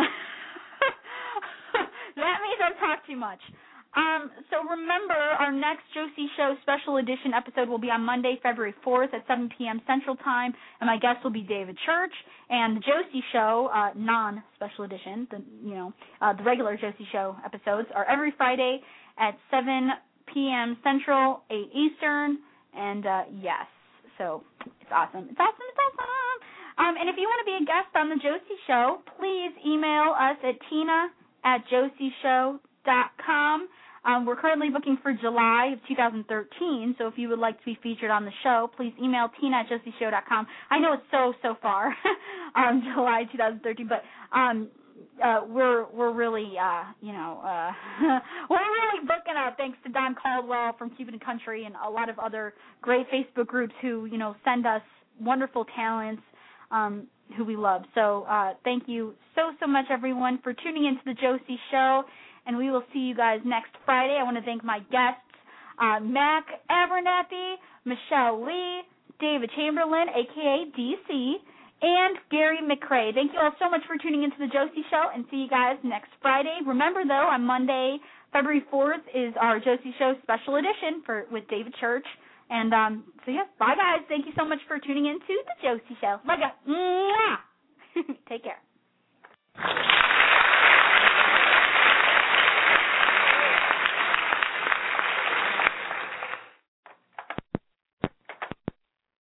that means I've talked too much. Um, so remember, our next Josie Show special edition episode will be on Monday, February fourth at seven p.m. Central Time, and my guest will be David Church. And the Josie Show, uh, non-special edition, the you know uh, the regular Josie Show episodes are every Friday at seven p.m. Central, eight Eastern, and uh, yes, so it's awesome. It's awesome. It's awesome. Um, and if you want to be a guest on the Josie Show, please email us at tina at josieshow dot com. Um, we're currently booking for July of two thousand thirteen, so if you would like to be featured on the show, please email tina at josieshow dot com. I know it's so, so far, um, July two thousand thirteen, but um, uh, we're we're really, uh, you know, uh, we're really booking up, thanks to Don Caldwell from Cuban and Country and a lot of other great Facebook groups who, you know, send us wonderful talents um, who we love. So uh, thank you so, so much, everyone, for tuning into the Josie Show. And we will see you guys next Friday. I want to thank my guests, uh, Mac Abernathy, Michelle Lee, David Chamberlain, a k a. D C, and Gary McCrae. Thank you all so much for tuning into the Josie Show, and see you guys next Friday. Remember, though, on Monday, February fourth, is our Josie Show special edition for with David Church. And um, so, yeah, bye, guys. Thank you so much for tuning into the Josie Show. Bye, guys. Mwah! Take care.